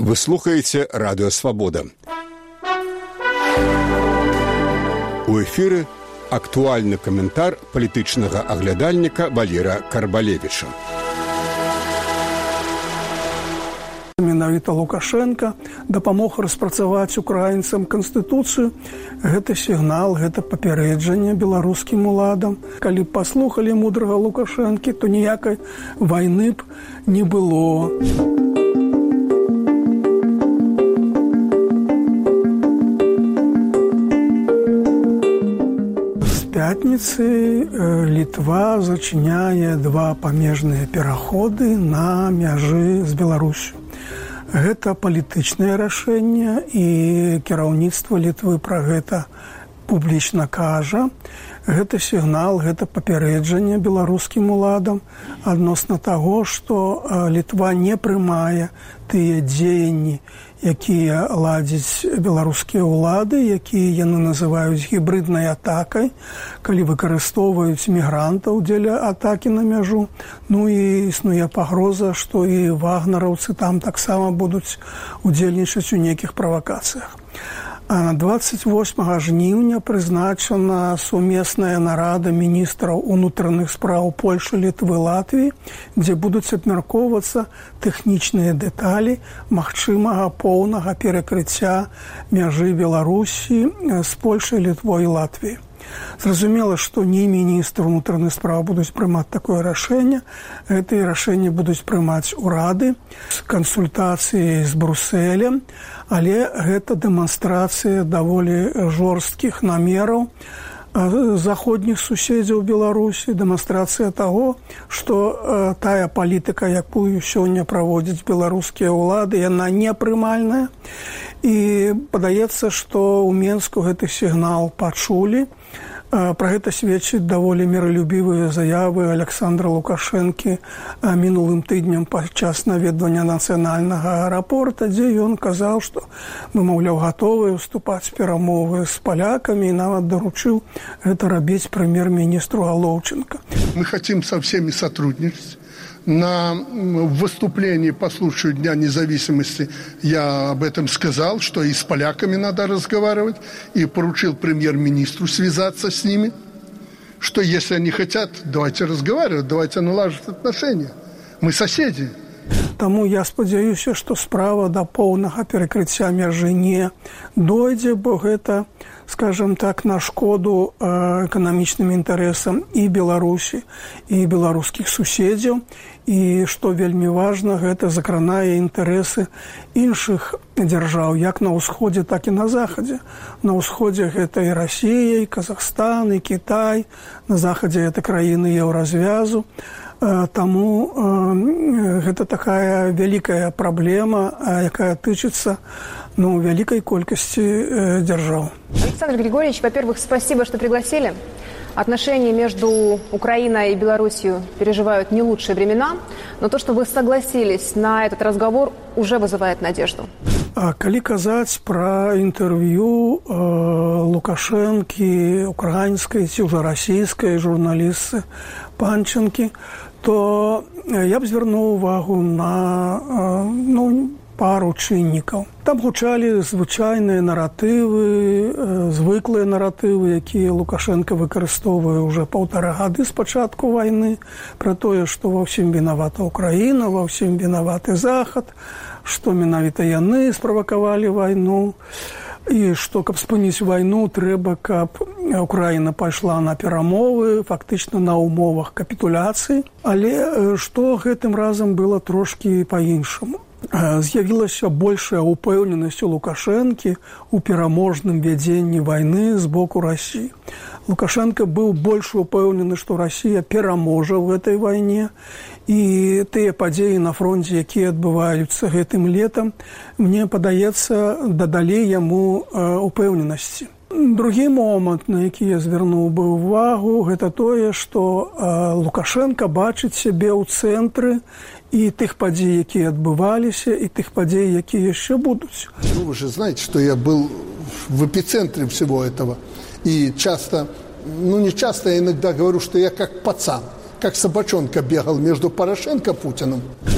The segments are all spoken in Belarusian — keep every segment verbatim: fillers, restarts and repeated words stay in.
Вы слухаеце радыё Свабода. У эфіры актуальны каментар палітычнага аглядальніка Валера Карбалевіча. Менавіта Лукашенко дапамог распрацаваць украінцам канстытуцыю. Гэта сігнал, гэта папярэджанне беларускім уладам. Калі б паслухалі мудрага Лукашэнкі, то ніякай вайны б не было. З пятніцы Літва зачыняе два памежныя пераходы на мяжы з Беларусю. Гэта палітычнае рашэнне, і кіраўніцтва Літвы пра гэта публічна кажа. Гэта сігнал, гэта папярэджанне беларускім уладам адносна таго, што Літва не прымае тыя дзеянні, якія ладзяць беларускія ўлады, якія яны называюць гібрыднай атакай, калі выкарыстоўваюць мігрантаў дзеля атакі на мяжу. Ну і існуе пагроза, што і вагнераўцы там таксама будуць удзельнічаць у нейкіх правакацыях. А на дваццаць восьмага жніўня прызначана сумесная нарада міністраў унутраных спраў Польшы, Літвы, Латвіі, дзе будуць абмяркоўвацца тэхнічныя дэталі магчымага поўнага перакрыцця мяжы Беларусі з Польшай, Літвой і Латвіяй. Зразумела, што не міністр унутраных спраў будуць прымаць такое рашэнне. Гэтыя рашэнні будуць прымаць урады з кансультацыяй з Брусэлем, але гэта дэманстрацыя даволі жорсткіх намераў заходніх суседзяў Беларусі, дэманстрацыя таго, што тая палітыка, якую сёння праводзяць беларускія ўлады, яна непрымальная. І падаецца, што ў Менску гэты сігнал пачулі. Пра гэта сведчыць даволі міралюбівыя заявы Александра Лукашэнкі мінулым тыднем падчас наведвання нацыянальнага аэрапорта, дзе ён казаў, што мы, маўляў, гатовыя ўступаць перамовы з палякамі, і нават даручыў гэта рабіць прэм'ер-міністру Галоўченко. Мы хотим со всеми сотрудничать. На выступлении по случаю Дня независимости я об этом сказал, что и с поляками надо разговаривать, и поручил премьер-министру связаться с ними, что если они хотят, давайте разговаривать, давайте налаживать отношения. Мы соседи. Таму я спадзяюся, што справа да поўнага перакрыцця мяжы не дойдзе, бо гэта, скажем так, на шкоду эканамічным інтарэсам і Беларусі, і беларускіх суседзяў. І, што вельмі важна, гэта закранае інтарэсы іншых дзяржаў, як на ўсходзе, так і на захадзе. На ўсходзе гэта і Расія, і Казахстан, і Кітай, на захадзе гэта краіны еўразвязу. Таму гэта такая вялікая праблема, якая тычыцца, ну, вялікай колькасці дзяржаў. Александр Григорьевич, во-первых, спасибо, что пригласили. Отношения между Украиной и Беларусью переживают не лучшие времена, но то, что вы согласились на этот разговор, уже вызывает надежду. А калі казаць пра інтэрв'ю э, Лукашэнкі, украінскай ці ўжо расійскай журналістцы Панченкі, то я б звярнуў увагу на э, ну, пару чыннікаў. Там гучалі звычайныя наратывы, звыклыя наратывы, якія Лукашенко выкарыстоўвае ўжо паўтара гады з пачатку вайны, пра тое, што ва ўсім вінавата Украіна, ва ўсім вінаваты Захад, што менавіта яны справакавалі вайну, і што, каб спыніць вайну, трэба, каб Украіна пайшла на перамовы, фактычна на ўмовах капітуляцыі. Але што гэтым разам было трошкі па-іншаму. З'явілася большая упэўненасць у Лукашэнкі ў пераможным вядзенні вайны з боку Расіі. Лукашенко быў больш упэўнены, што Расія пераможа ў гэтай вайне, і тыя падзеі на фронце, якія адбываюцца гэтым летам, мне падаецца, дадалі яму упэўненасці. Другі момант, на які я звярнуў бы ўвагу, гэта тое, што Лукашенко бачыць сябе ў цэнтры и тех подей, которые отбывались, и тех подей, которые еще будут. Ну, вы же знаете, что я был в эпицентре всего этого. И часто, ну не часто, я иногда говорю, что я как пацан, как собачонка бегал между Порошенко и Путиным.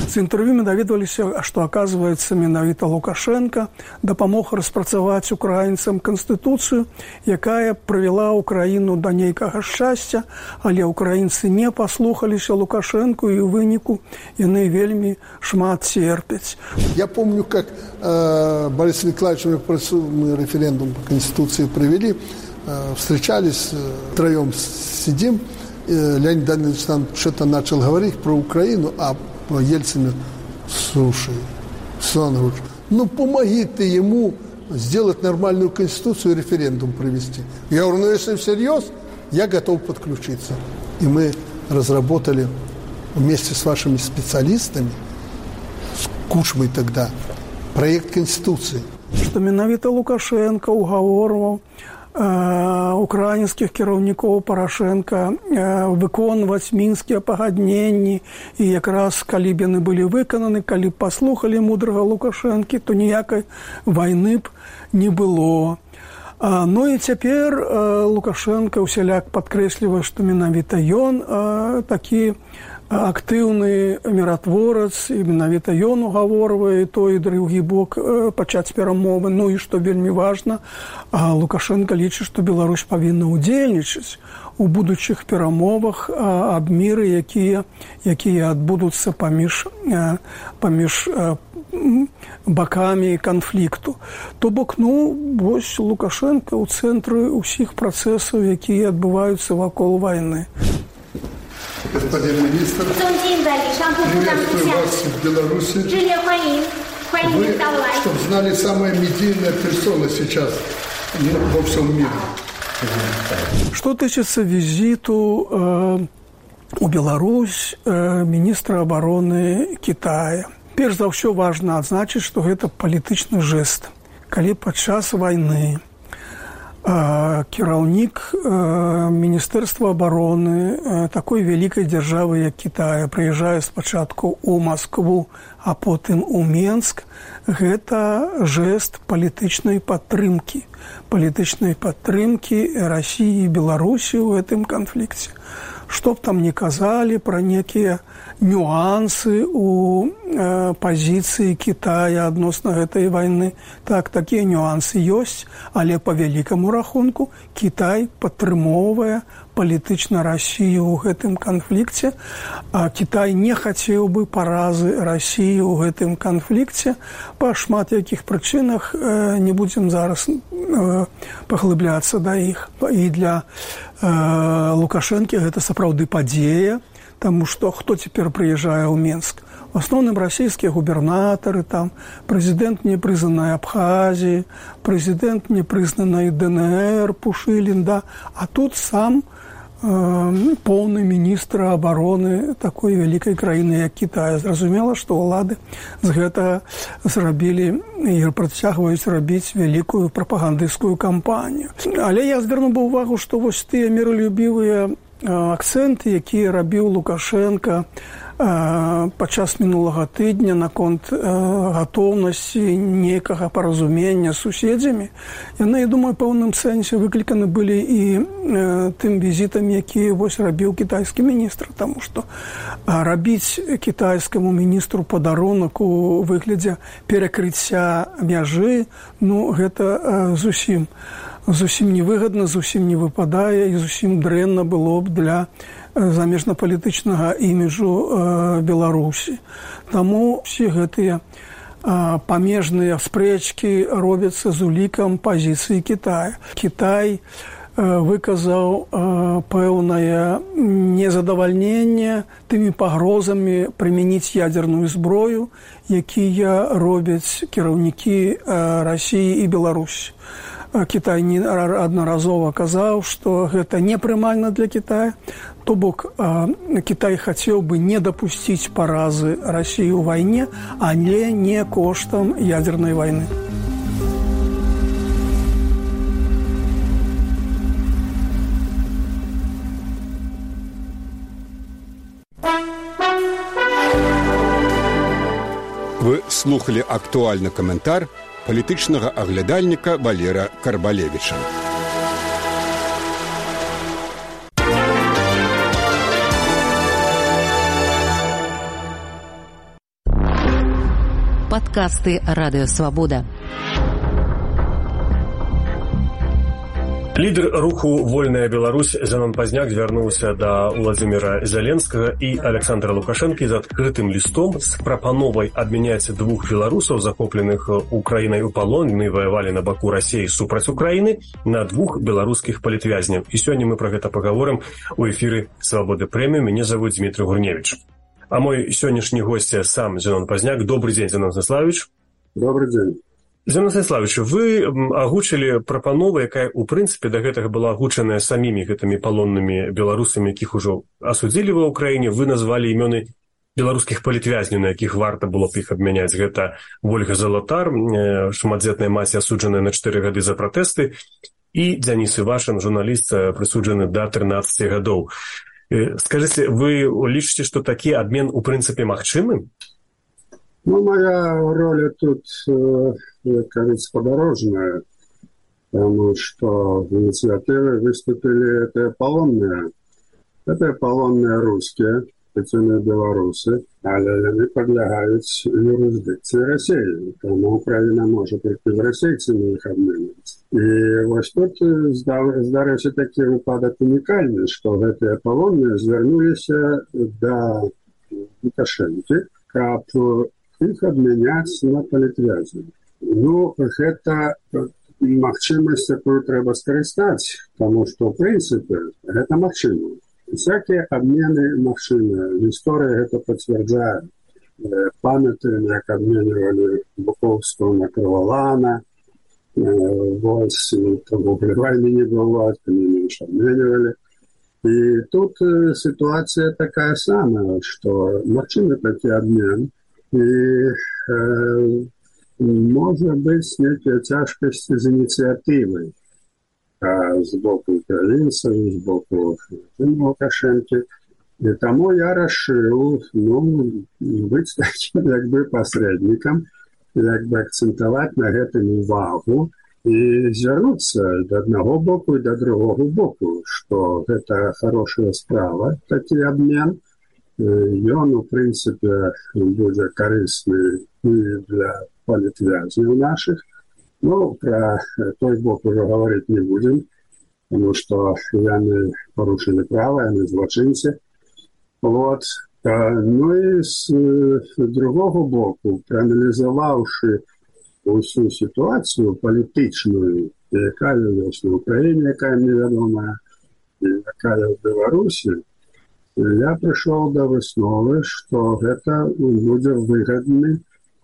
З інтэрв'ю мы даведваліся, што, аказваецца, менавіта Лукашенко дапамог распрацаваць украінцам канстытуцыю, якая прывяла Украіну да нейкага шчасця, але украінцы не паслухаліся Лукашенко, і ў выніку яны вельмі шмат церпяць. Я помню, как э, Борис Николаевич, мы референдум по Конституции провели, э, встречались, э, втроем сидим, э, Леонид Данилович там что-то начал говорить про Украину, а Ельцин: слушай, Александр Ильич, ну помоги ты ему сделать нормальную Конституцию и референдум провести. Я говорю, ну если всерьез, я готов подключиться. И мы разработали вместе с вашими специалистами, с Кучмой тогда, проект Конституции. Што менавіта Лукашенко угаворваў э, украінскіх кіраўнікоў Парашенка э, выконваць мінскія пагадненні, і якраз калі б яны былі выкананы, калі б паслухалі мудрага Лукашэнкі, то ніякай вайны б не было. А, ну і цяпер э, Лукашенко ўсяляк падкрэслівае, што менавіта ён э, такі актыўны міратворац, і менавіта ён угаворвае той і другі бок э, пачаць перамовы. Ну і што вельмі важна, а Лукашенко лічыць, што Беларусь павінна ўдзельнічаць у будучых перамовах а, аб міры, якія, якія адбудуцца паміж, а, паміж а, бакамі канфлікту. То бок, ну, вось Лукашенко ў цэнтры ўсіх працэсаў, якія адбываюцца вакол вайны. Господин министр, приветствую вас в Беларуси. Вы, чтобы знали, самая медийная персона сейчас во всем мире. Что тычыцца визиту э, у Беларусь э, министра обороны Китая. Перш за ўсё важна адзначыць, што гэта палітычны жэст. Калі падчас вайны э, кіраўнік э, Міністэрства обороны э, такой вялікай дзяржавы, як Китая, прыязджае спачатку ў Маскву, а потым у Менск, гэта жэст палітычнай падтрымкі. Палітычнай падтрымкі Расіі і Беларусі ў гэтым канфлікце. Што б там не казалі пра некія нюансы у э, пазіцыі Китая адносна гэтай вайны. Так, такія нюансы ёсць, але па вялікаму рахунку Китай падтрымоўвае палітычна Расію ў гэтым канфлікце, а Китай не хацеў бы паразы Расіі ў гэтым канфлікце па шмат якіх прычынах, э, не будзем зараз э, паглыбляцца да іх. І для э, Лукашэнкі гэта сапраўды падзея, таму што хто цяпер прыязджае ў Менск? В основном расійскія губернатары, там прэзідэнт непрызнанай Абхазіі, прэзідэнт непрызнанай ДНР Пушылін, да, а тут сам э, поўны міністр абароны такой вялікай краіны, як Китая. Зразумела, што ўлады з гэтага зрабілі і працягваюць рабіць вялікую прапагандысцкую кампанію. Але я звярну бы ўвагу, што вось тыя міралюбівыя акцэнты, якія рабіў Лукашенко падчас мінулага тыдня наконт гатоўнасці нейкага паразумення з суседзямі, яны, я думаю, пэўным сэнсе выкліканы былі і тым візітам, які вось рабіў кітайскі міністр, таму што рабіць кітайскаму міністру падарунак у выглядзе перакрыцця мяжы, ну, гэта зусім зусім невыгадна, зусім не выпадае і зусім дрэнна было б для замежнапалітычнага іміджу э, Беларусі. Таму ўсе гэтыя э, памежныя спрэчкі робяцца з улікам пазіцыі Китая. Китай э, выказаў э, пэўнае незадавальненне тымі пагрозамі прымяніць ядзерную зброю, якія робяць кіраўнікі э, Расіі і Беларусі. Китай неаднаразова казаў, што гэта непрымальна для Китая. То бок, Китай хацеў бы не дапусціць паразы Расіі ў вайне, але не коштам ядзернай вайны. Вы слухали актуальны каментар палітычнага аглядальніка Валера Карбалевіча. Падкасты Радыёвабода. Лідар руху «Вольная Беларусь» Зянон Пазняк звярнуўся да Владзіміра Зяленскага і Александра Лукашэнкі з адкрытым лістом з прапановай абмяняць двух беларусаў, захопленых Украінай у палон, яны ваявалі на баку Расіі супраць Украіны, на двух беларускіх палітвязняў. І сёння мы пра гэта пагаворым у эфіры «Свабоды прэміум». Мяне завуць Дмітрий Гурневич. А мой сённяшні госць сам Зянон Пазняк. Добрый дзень, Зянон Станіславович. Добрый дзень. Зянон Станіславович, вы агучылі прапанову, якая, у прынцыпе, да гэтага была агучаная самімі гэтымі палоннымі беларусамі, якіх ужо асудзілі ва ўкраіне. Вы назвалі імёны беларускіх палітвязняў, на якіх варта было б іх абмяняць. Гэта Вольга Залатар, шматдзетная маці, асуджаная на чатыры гады за пратэсты, і Дзяніс Івашын, журналіст, прысуджаны да трынаццаці гадоў. Скажыце, вы лічыце, што такі абмен, у прынцыпе, магчымы? Ну, моя роль тут, как говорится, подорожная, потому что в инициативе выступили это полонные. Это полонные русские, причем белорусы, але они подвергают юрисдикции России, потому Украина может прийти в российцами их обменивать. И вот тут здарился такой выпадок уникальный, что эти полонные звернулись до Лукашенки, как их обменять на палітвязняў. Ну, гэта магчымасць, якую трэба скарыстаць, тому што, в прынцыпе, гэта магчыма. Всякія абмены магчымыя. Гісторыя гэта пацвярджае. Памятаем, як абменьвалі Буковскую на Крывалана, вось, вогуле вайны не было, калі менш абменьвалі. І тут сітуацыя такая самая, што магчымы такі абмен, і э, можа быць некія цяжкасці з ініцыятывай а, з боку украінцаў, з боку Лукашэнкі. І таму я рашыў, ну, быць такім як бы пасрэднікам, як бы акцэнтаваць на гэтым увагу і звярнуцца да аднаго боку і да другога боку, што гэта хорошая справа, такі абмен. Ён, у прынцыпе, будзе карысны і для палітвязняў нашых. Ну, пра той бок ужо гаварыць не будзем, тому што яны парушылі права, яны злачынцы. Вот. Ну і з другога боку, прааналізаваўшы ўсю сітуацыю палітычную, якая ёсць на Украіне, якая невядомая, і якая ў Беларусі, я пришел до высновы, что это будет выгодный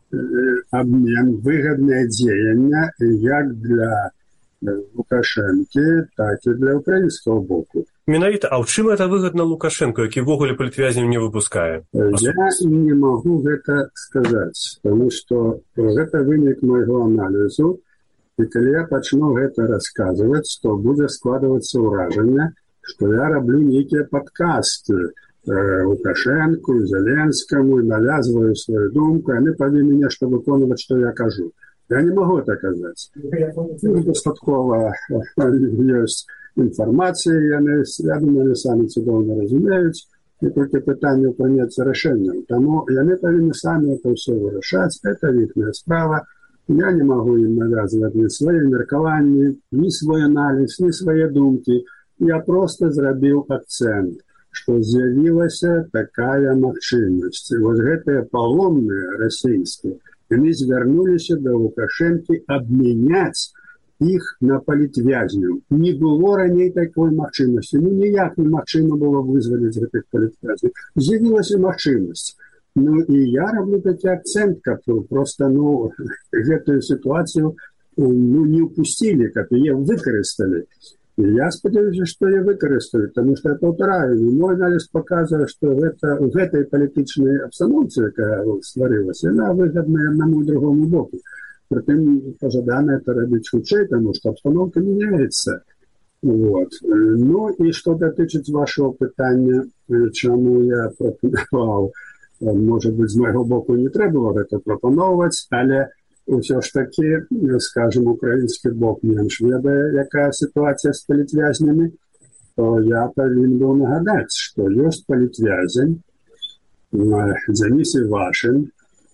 обмен, выгодное деяние как для Лукашенки, так и для украинского боку. Менавіта, а ў чым это выгодна Лукашенко, які ввогуле палітвязняў не выпускае? Я не могу это сказать, потому что это вынік моего анализу, и когда я начну это рассказывать, то будет складываться уражение, что я роблю некие подкасты э, Лукашенку, Зеленскому, и навязываю свою думку, и они повинны нечто выконывать, что я кажу. Я не могу это казать. Достатково есть информация, они, я думаю, они сами цудовно разумеют, и только питание прийняться решением. Тому они повинны сами это все вырашать, это их справа. Я не могу им навязывать ни свои меркования, ни свой анализ, ни свои думки. Я просто зрабіў акцент, што з'явілася такая магчымасць. Вось гэтыя палонныя расійскія, яны звярнуліся да Лукашэнкі абмяняць іх на палітвязняў. Не было раней такой магчымасці. Ну, ніяк немагчыма было вызваліць гэтых палітвязняў. З'явілася магчымасць. Ну, і я раблю такі акцент, каб просто, ну, гэтую сітуацыю ну, не упусцілі, каб яе выкарысталі. И я сподіваюся, что я використаю, потому что я повторяю, мой анализ показывает, что это, в этой политической обстановке, которая створилась, она выгодна одному и другому боку. Притом пожадано это робить худшей, потому что обстановка меняется. Вот. Ну и что дотычется вашего питания, чему я пропонував, может быть, с моего боку не требовало это пропоновать, але все ж таки, скажем, український бок менш ведає, яка ситуація з політв'язнями, то я повинен був нагадати, що є політв'язень Дзяніс Івашин,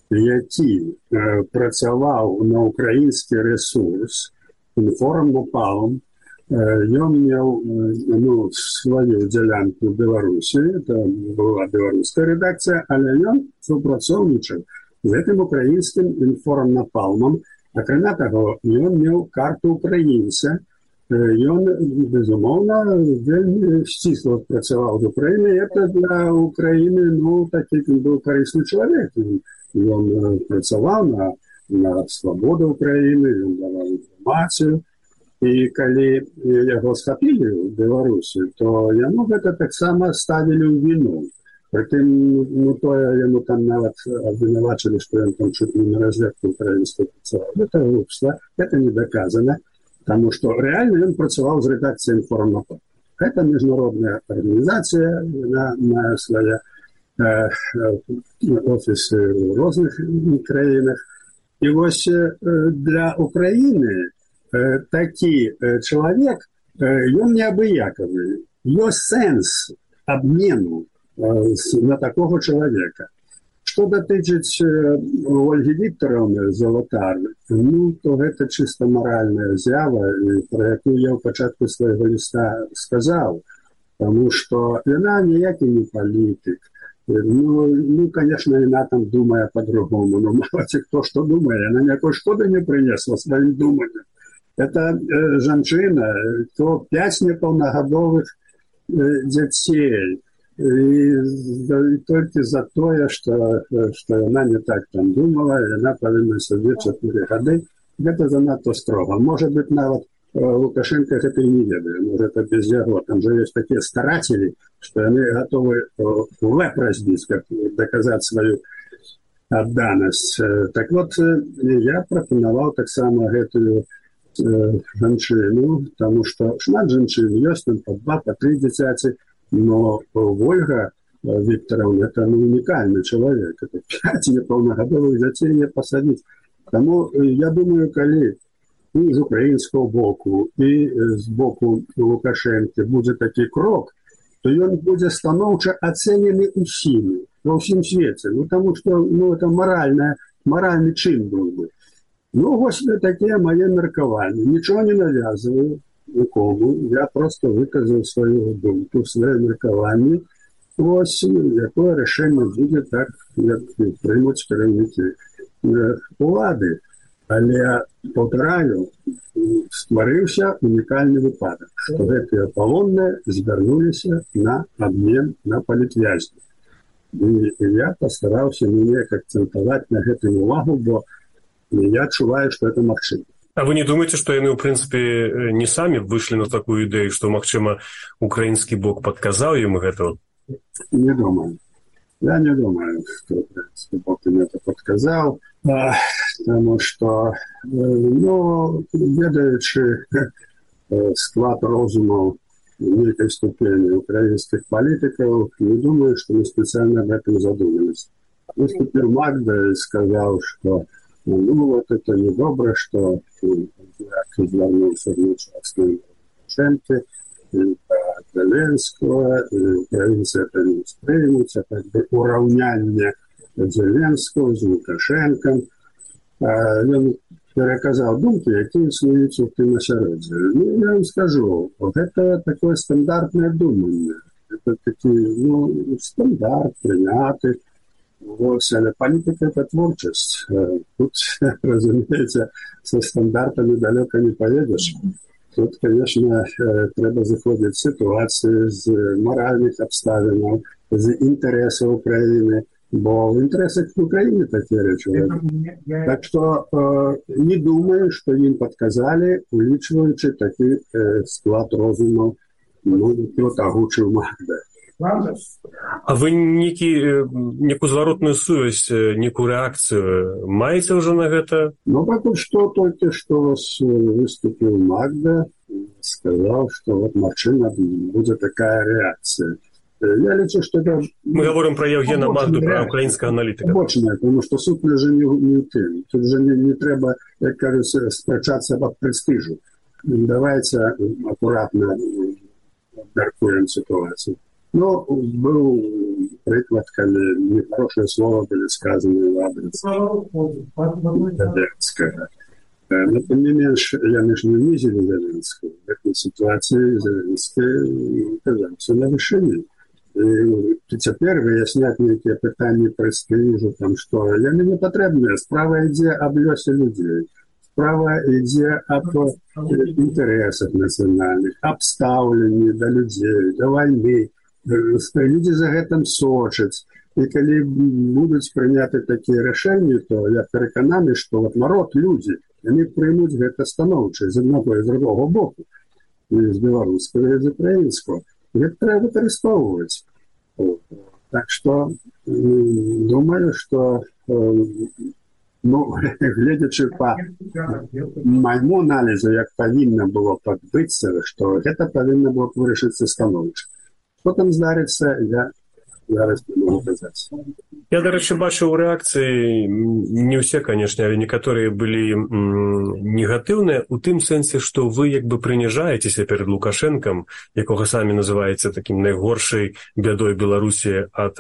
які е, працаваў на украінскі рэсурс інформнапалам, ён меў ну, сваю дзялянку ў Беларусі, это была беларуская рэдакцыя, але ён супрацоўнічаў з гэтым украінскім інформнапалмам. Акрамя таго, ён меў карту украінца, ён, безумоўна, вельмі сцісла працаваў з Украінай, это для Украіны, ну, такі быў карысны чалавек. Ён працаваў на, на свабоду Украіны, ён даваў інфармацыю. І калі яго схапілі ў Беларусі, то яму гэта таксама ставілі ў віну. Прытым, ну, тое яму там нават абвінавачылі, што ён там чуть не на разведку украінскую працаваў. Гэта глупства, гэта не доказана, таму што рэальна ён працаваў з рэдакцыяй інформапал. Гэта міжнародная арганізацыя, яна мае свае э, офісы ў розных краінах. І вось э, для Украіны такі чалавек, ён неабыякавы. Ёсць сэнс абмену на такога чалавека. Што датычыць Ольгі Віктараўны Залатар, ну, то гэта чыста маральная з'ява, пра якую я ў пачатку свайго ліста сказаў, таму што яна ніякі не палітык. Ну, ну, конечно, яна там думае па-другому, но мало ці хто што думае, яна ніякой шкоды не прынесла сваім думаннем. Это э, жанчына, то пять непаўнагадовых э, дзяцей. И, и только за тое, что, что яна не так там думала, яна павінна сядзець чатыры гады. Гэта занадто строга. Может быть, нават э, Лукашенко гэта і не ведае. Может, это без яго. Там же есть такие старатели, что яны готовы э, лэп разбіць, как доказать свою адданасць. Так вот, э, я прапанаваў таксама гэтую жанчыну, таму што шмат жанчын ёсць там па два, па тры дзіцяці, но Ольга Віктараўна это ну, унікальны чалавек, это пять непаўнагадовых дзяцей не пасадзіць. Таму я думаю, калі і з украінскага боку, і з боку Лукашэнкі будзе такі крок, то ён будзе станоўча ацэнены ўсімі, ва ўсім свеце, ну таму што ну, это маральная, маральны чын быў бы. Ну, вось такія мае меркаванні. Нічого не навязываю нікому. Я просто выказаў сваю думку, свае меркаванні. Вось, якое рашэнне будзе так, як прымуць кіраўнікі улады. Але, паўтараю, стварыўся унікальны выпадак, што гэтыя палонныя звярнуліся на абмен на палітвязні. І я пастараўся неяк акцэнтаваць на гэтым увагу, бо я адчуваю, што это магчыма. А вы не думаеце, што яны, ў прынцыпе, не самі выйшлі на такую ідэю, што, магчыма, украінскі бок падказаў ім гэта? Не думаю. Я не думаю, што украінскі бок ім гэта падказаў, таму што, ну, ведаючы склад розумаў нейкай ступені украінскіх палітыкаў, не думаю, што мы спецыяльна аб гэтым задумаліся. Выступіў Магда і сказаў, што ну, вот это недобро, что я извернулся в нечастные Лукашенко, и Зеленского, и украинцы это не воспримут, это как бы уравняние Зеленского с Лукашенко. А, он переказал думки, які існуюць у тым асяроддзі. Ну, я вам скажу, вот это такое стандартное думание. Это такие, ну, стандарт, принятый. Вот, але политика – это творчесть. Тут, разумеется, со стандартами далеко не поедешь. Тут, конечно, треба заходить в ситуации з моральных обставин, з интересов Украины, бо в интересах Украины такие речи. Так что не думаю, что им подказали, улічваючи такий склад розуму, ну, кто-то агучив Магда. А вы некі, некую зворотную сувязь, некую реакцию маете уже на это? Ну, потому что только что выступил Магда, сказал, что вот машина будет такая реакция. Я лечу, что это... Мы говорим про Евгена Магду, про украинского аналитика. Побочная, потому что суд же не, не тем. Тут же не, не треба, как кажется, спрачаться об престижу. Давайте аккуратно обмеркуем ситуацию. Ну, был приклад, когда нехорошие слова были сказаны в адрес Зеленского. Но, тем не меньше, я между не Зеленского. В этой ситуации Зеленский оказался на вершине. І тепер виясняти які питання престижу, там, що я не потрібно. Справа йде об льосі людей. Справа йде об інтересах національних, об ставленні до людей, до війни. Люди за гэтым сочаць. І коли будуть прийняти такі рішення, то я переконаний, що от народ, люди, вони приймуть гэта становче з одного і з другого боку. І з білоруського, і з українського. Гэта треба використовувати. Так що, думаю, що, ну, глядячи по моєму аналізу, як повинно було подбитися, що це повинно було вирішитися становче. Що там здариться, я зараз не можу казати. Я, до речі, бачу у реакції, не всі, звісно, але некоторі були негативні, у тим сенсі, що ви якби принижаєтеся перед Лукашенком, якого самі називаєте таким найгоршою бядою Білорусі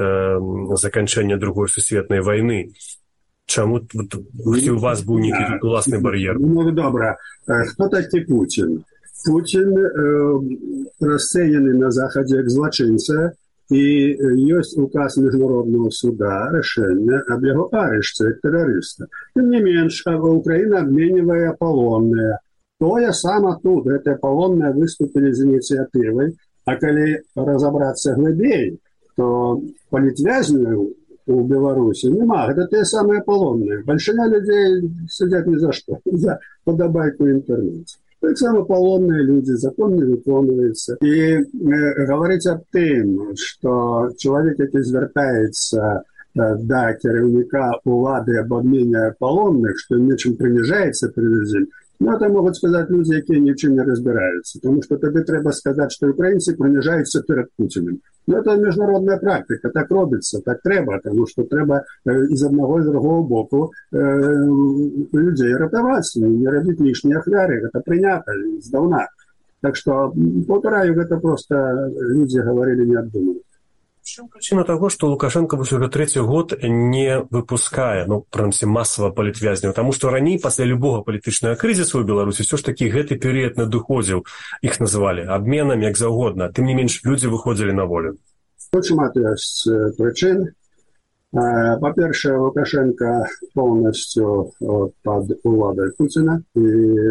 від закінчення Другої світової війни. Чому у вас був якийсь власний бар'єр? Ну, добре. Хто такий Путін? Путін е, розцінений на Заході як злочинця, і є указ Міжнародного суда, рішення об його арешті як терориста. Тим не менш, Україна обмінює полонне. То я саме тут, це полонне, виступили з ініціативою, а коли розібратися глибей, то політв'язнів у Білорусі нема. Це те саме полонне. Большина людей сидять ні за що, за подобайку в інтернеті. Так само полонные люди, закон не виконується. І е, говорить об тим, що чоловік, який звертається е, до керівника влади об обміні полонних, що нічим принижається перед ним, ну, це можуть сказати люди, які нічим не розбираються. Тому що тоді треба сказати, що українці принижаються перед Путіним. Ну, це міжнародна практика, так робиться, так треба, тому що треба е, із одного і з другого боку е, людей рятувати, не робити лишні офляри, це прийнято здавна. Так що, повторяю, це просто люди говорили необдуманно. Чым причина того, что Лукашенко уже третий год не выпускае, ну, прынамсі, масава палітвязняў, таму што раней пасля любога палітычнага крызісу ў Беларусі ўсё ж такі гэты перыяд надыходзіў, іх называлі абменам, як заўгодна, тым не менш людзі выходзілі на волю. Очень шмат ёсць прычын. Па-першае, Лукашенко полностью пад уладай Пуціна, і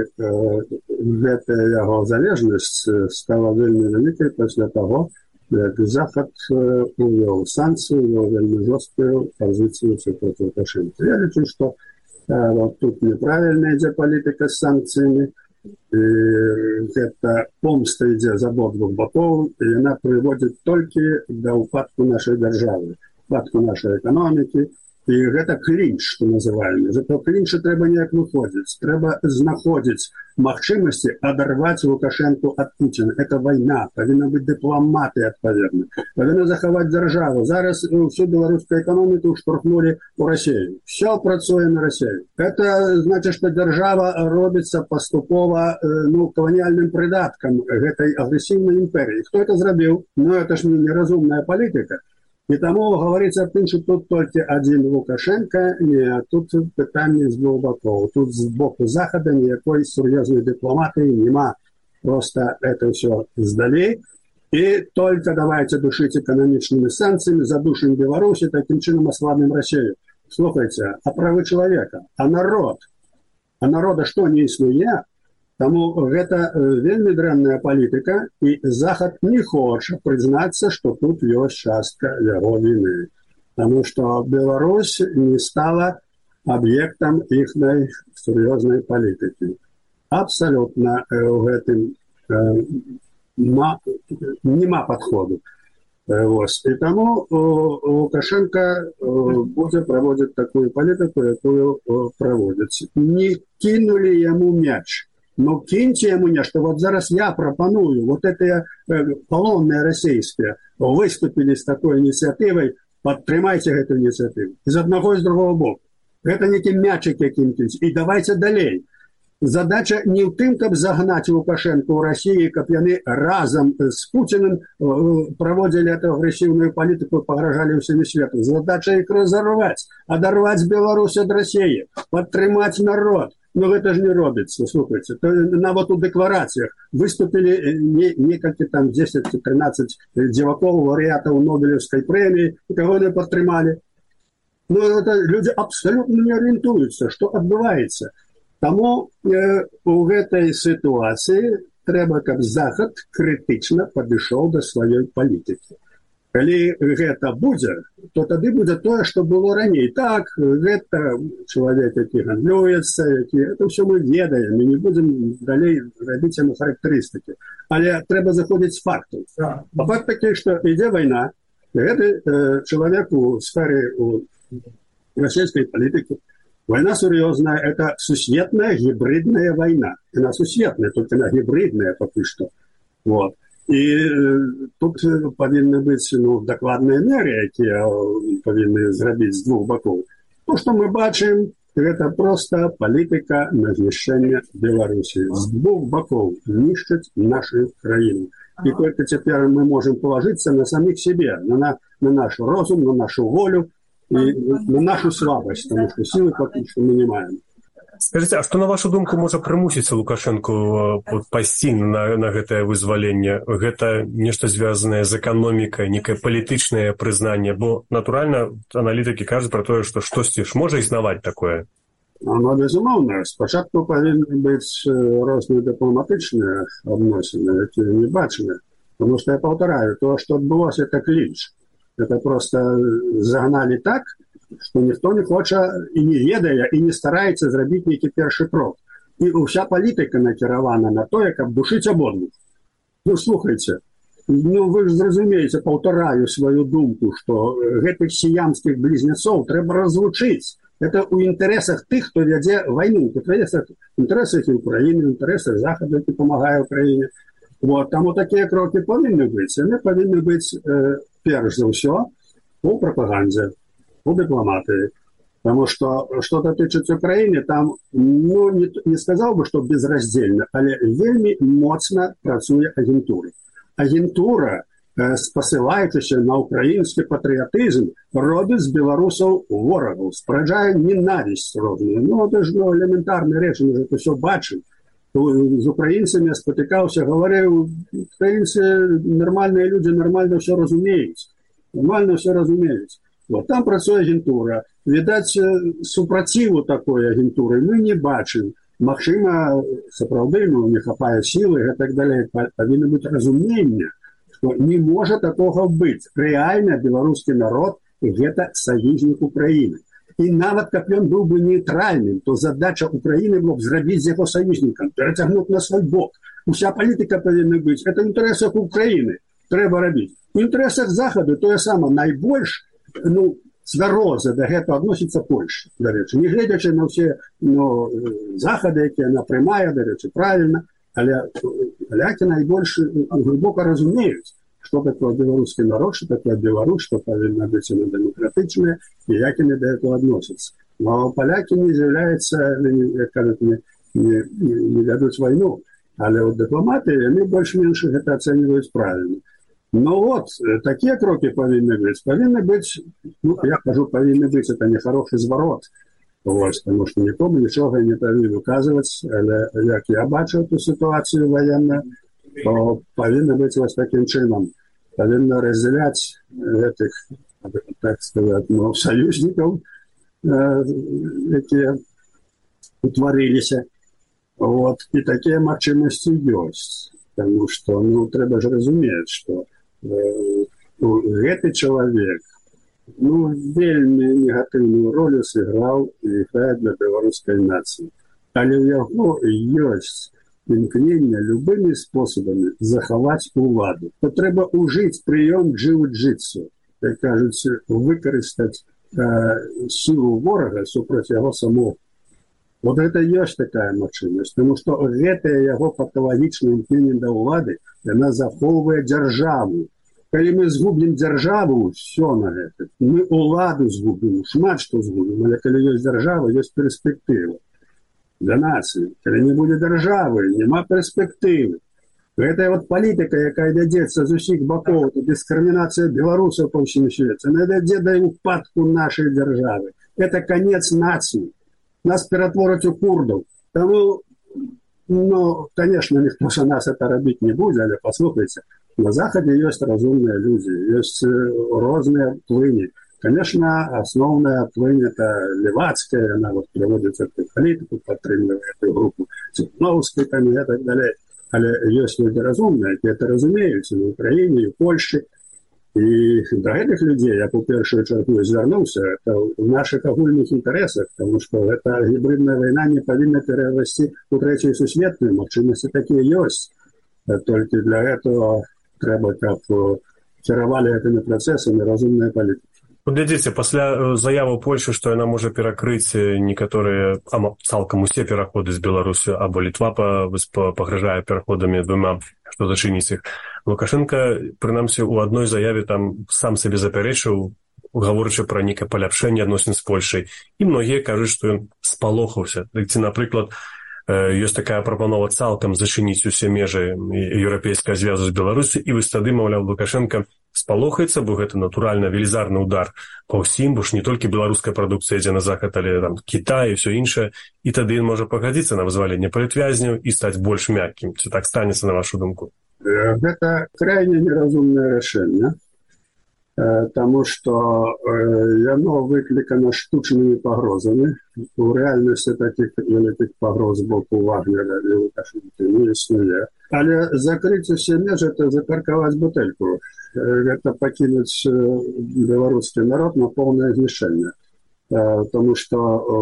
гэтая яго залежнасць стала вельмі вялікай пасля таго, як Захад увёў санкцыі, увёў вельмі жорсткую пазіцыю супраць Лукашенко. Я лічу, што э, вот тут неправільна ідзе палітыка з санкцыямі, і гэта помста ідзе з абодвух бакоў, і яна прыводзіць толькі да ўпадку нашай дзяржавы, ўпадку нашай эканомікі. І гэта клінч, што называем. З этого клінча трэба неяк выходзіць. Трэба знаходзіць магчымасці адарваць Лукашенку ад Пуціна. Это вайна, павінна быць дыпламатыя адпаведна. Павінна захаваць дзяржаву. Зараз всю беларускую эканоміку штурхнулі ў Расію. Все працуе на Расію. Это значит, што дзяржава робіцца паступова, ну, каланіяльным прыдаткам гэтай агрэсіўнай імперыі. Хто это зрабіў? Ну, это ж неразумная палітыка. І таму говорится о том, что тут только один Лукашенко, не, тут питання з двох боков. Тут з боку Захода ніякої серйозної дипломатії нема. Просто это все сдали. И только давайте душить экономичными санкциями, задушим Беларусь и таким чином ослабим Россию. Слухайте, а правы человека, а народ? А народа что не існує? Тому гэта вельмі дрэнная палітыка, і Захад не хоча прызнацца, што тут ёсць частка яго віны. Таму што Беларусь не стала аб'ектам іхнай сур'ёзнай палітыкі. Абсалютна ў гэтым нема падходу. І таму Лукашенко будзе праводзіць такую палітыку, якую праводзіць. Не кінулі яму мяч. Но киньте ему нечто. Вот зараз я пропоную, вот это э, полонные российские выступили с такой инициативой, подтримайте эту инициативу. Из одного и с другого боку. Это не те мячики каким-то. И давайте далее. Задача не ў тым, каб загнаць Лукашенко ў Расіі, каб яны разам з Пуціным праводзілі эту агрэсіўную палітыку, пагражалі ўсімі свету. Задача іх разорваць, адарваць Беларусь ад Расіі, падтрымаць народ. Но гэта ж не робіцца, слухайце. Нават у дэкларацыях выступілі не, некалькі там дзесяць-трынаццаць дзівакоў, лаўрэатаў Нобелевскай прэміі, каго не падтрымалі. Но это люди абсолютно не арыентуюцца, што адбываецца. Таму э, у гэтай сітуацыі трэба, каб Захад крытычна падышоў да сваёй палітыкі. Калі гэта будзе, то тады будзе тое, што было раней. Так, гэта чалавек, які гандлюецца, які... это ўсё мы ведаем, мы не будзем далей рабіць яму характарыстыкі. Але трэба заходзіць з фактаў. А факт такі, што ідзе вайна, гэты э, чалавек у сферы у расійскай палітыкі. Война серьезная, это сусветная гибридная война. Она сусветная, только она гибридная пока что. Вот. И э, тут повинны быть ну, докладные меры, которые повинны сделать с двух боков. То, что мы бачим, это просто политика на знищение Беларуси. С двух боков нищить нашу краину. И только теперь мы можем положиться на самих себе, на, на, на наш разум, на нашу волю, и на нашу слабость, потому что силы пока что мы не маем. Скажите, а что, на вашу думку, может примусить Лукашенко пайсці на, на гэтае вызваленне? Гэта нешта звязанае з эканомікай, некае палітычнае прызнанне? Бо, натуральна, аналітыкі кажуць пра тое, што штосьці ж можа існаваць такое? Ну, безумоўна. Спачатку павінны быць розныя дыпламатычныя адносіны, якія не бачаны. Потому что, я паўтараю, то, што адбылося, это клінч. Это просто загнали так, что никто не хочет и не ведая, и не старается зрабіць нейкі першы крок. И вся политика накіравана на то, как душить ободвух. Ну, слухайте, ну вы же зразумеете, паўтараю свою думку, что гэтых сіямскіх близнецов трэба разлучить. Это у интересах тых, кто вядзе войну. В интересах, в интересах Украины, в интересах Захода, который помогает Украине. Вот, там вот такие кроки повинны быть. Они повинны быть, э, перш за ўсё, по пропаганде, по дипломатии. Потому что, что дотычыць Украины, там, ну, не, не сказал бы, что безраздельно, але вельми моцна працуе агентура. Агентура, э, спасылаючыся на украинский патриотизм, робіць з беларусаў ворагаў, спраджае ненависть розную. Ну, это же ну, элементарная речь, мы же это все бачим. З украінцамі спотыкаўся, гаварыў, украінцы нормальныя людзі нормально все разумеюць. Нормально все разумеюць. Вот там працуе агентура. Відаць, супраціву такой агентуры мы не бачым. Магчыма, сапраўды, ну, не хапае сілы і так далей. Павінна быць разуменне, што не можа такога быць. Рэальна беларускі народ гэта саюзнік Украіны. И нават, как он был бы нейтральным, то задача Украины была бы зрабіць з яго союзником, перетягнуть на свой бок. Уся политика повинна быть. Это в интересах Украины. Треба робить. В интересах Захода то же самое. Найбольш, ну, цвяроза до этого относится Польша, до речі. Не глядячи на все ну, Заходи, які вона приймає, до речі, правильно, але поляки найбільш глибоко розуміють, что такое белорусский народ, что такое Беларусь, что повинна быть она демократичная, и як они до этого относятся. Но поляки не являются, как кажут, не, не, не ведут войну, але вот дипломаты, они больше-меньше это оценивают правильно. Но вот, такие кроки повинны быть. Повинны быть, ну, я скажу, повинны быть, это не хороший зворот, вот, потому что никому ничего не повинен указывать, але як я бачу эту ситуацию военную, то повинно быть вот таким чином. Повинно разделять этих, так сказать, ну, союзников, э, которые утворились. Вот. И такие магчимости есть. Потому что, ну, треба же разуметь, что э, ну, этот человек, ну, вельми негативную роль сыграл и играет для белорусской нации. Але у него есть імкнення любими способами заховати владу. То треба ужити прийом джиу-джитсу, як кажуть, використати е, силу ворога супроти його самого. Вот это есть такая мощность, потому что это его патологичное імкнення до влади, она заховывает державу. Коли мы сгубим державу, все на это. Мы владу сгубим, шмат что сгубим, але коли есть держава, есть перспектива. для нацыі. Калі не будзе дзяржавы, няма перспектывы. Гэтая вот палітыка, якая вядзецца з усіх бакоў, дыскрымінацыя беларусаў па ўсім свеце, навядзе да упадку нашай дзяржавы. Это конец нацыі. Нас ператвораць у курдаў. Таму, ну, конечно, ніхто за нас это рабіць не будзе, але паслухайце, на Захадзе ёсць разумныя людзі, ёсць розныя плыні. Конечно, основная плынь это левацкая, она вот приводится к политику, подтримывает эту группу Цыпновской там, и так далее. Але ёсць люди разумные, які это разумеюць і в Украине, и в Польше. И до этих людей я по першую чергу звярнуўся, это в наших агульных интересах, потому что эта гибридная война не повинна перерасти в Третью Сусветную, магчымасці такие ёсць. Только для этого треба, каб кіравалі этими процессами разумная политика. Глядзіце, пасля заявы Польшы, што яна можа перакрыць некаторыя, а цалкам усе пераходы з Беларусі, або Літва пагражае пераходамі двума, што зачыніць іх. Лукашенко, прынамсі, у адной заяве там сам сабе запярэчыў, гаворачы пра нейкае паляпшэнне адносін з Польшай. І многія кажуць, што ён спалохаўся. Ці, напрыклад, ёсць такая прапанова цалкам зачыніць усе межы еўрапейскага звязу з Беларусі, і вось тады, маўляў, Лукашенко спалохаецца, бо гэта натуральна велізарны удар па ўсім, бо ж не толькі беларуская прадукцыя ідзе на захад, але там Кітай і ўсё іншае, і тады ён можа пагадзіцца на вызваленне палітвязняў і стаць больш мяккім. Ці так станецца, на вашу думку? Гэта крайне неразумнае рашэнне, таму што яно выклікана штучнымі пагрозамі. У рэальнасці такіх вялікіх пагроз з боку Вагнера і Лукашенка не існуе. Але закрыць усе межы – это запаркаваць бутэльку. Гэта пакінуць беларускі народ на поўнае знішчэнне. Таму што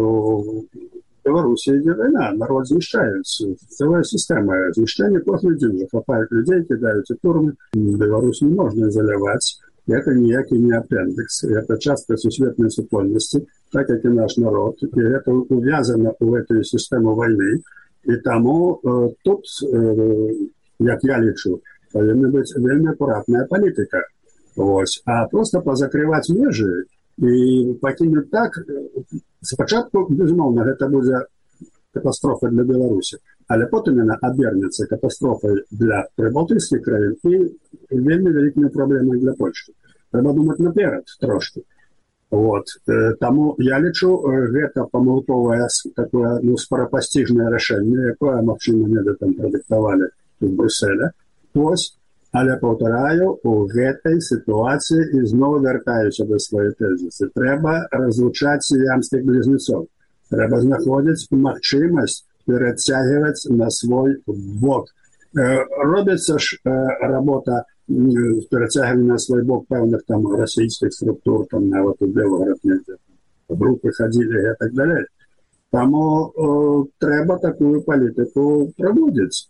в Беларусі ідзе вайна, народ знішчаецца. Цэлая сістэма знішчэння кожны дзень захапаюць людзей, кідаюць у турмы. Беларусь не можна ізаляваць. Это ніякі не апендекс. Это частка сусветнай супольнасці, так як і наш народ. І гэта увязана ў эту сістэму вайны. І таму э, тут, э, як я лічу, павінна быць вельмі акуратная палітыка. Вось. А просто позакрываць межы і пакінуць так, спачатку, безумоўна, гэта будзе катастрофа для Беларусі, але потым яна абернецца катастрофай для прыбалтыйскіх краін і вельмі вялікімі праблемамі для Польшчы. Трэба думаць наперад трошки. Вот. Таму я лічу, гэта памылковае такое, ну, скарапасціжнае рашэнне, якое, магчыма, недзе там прадыктавалі в Брюсселе. Вось. Але, паўтараю, у гэтай сітуацыі і зноў вяртаюся да сваёй тэзісы. Трэба разлучаць сіямскіх блізнецоў. Трэба знаходзіць магчымасць перацягваць на свой бок. Робіцца ж работа перацягвання на свой бок пэўных там расійскіх структур, там нават у Белгород, групы хадзілі і так далей. Таму э, трэба такую палітыку праводзіць.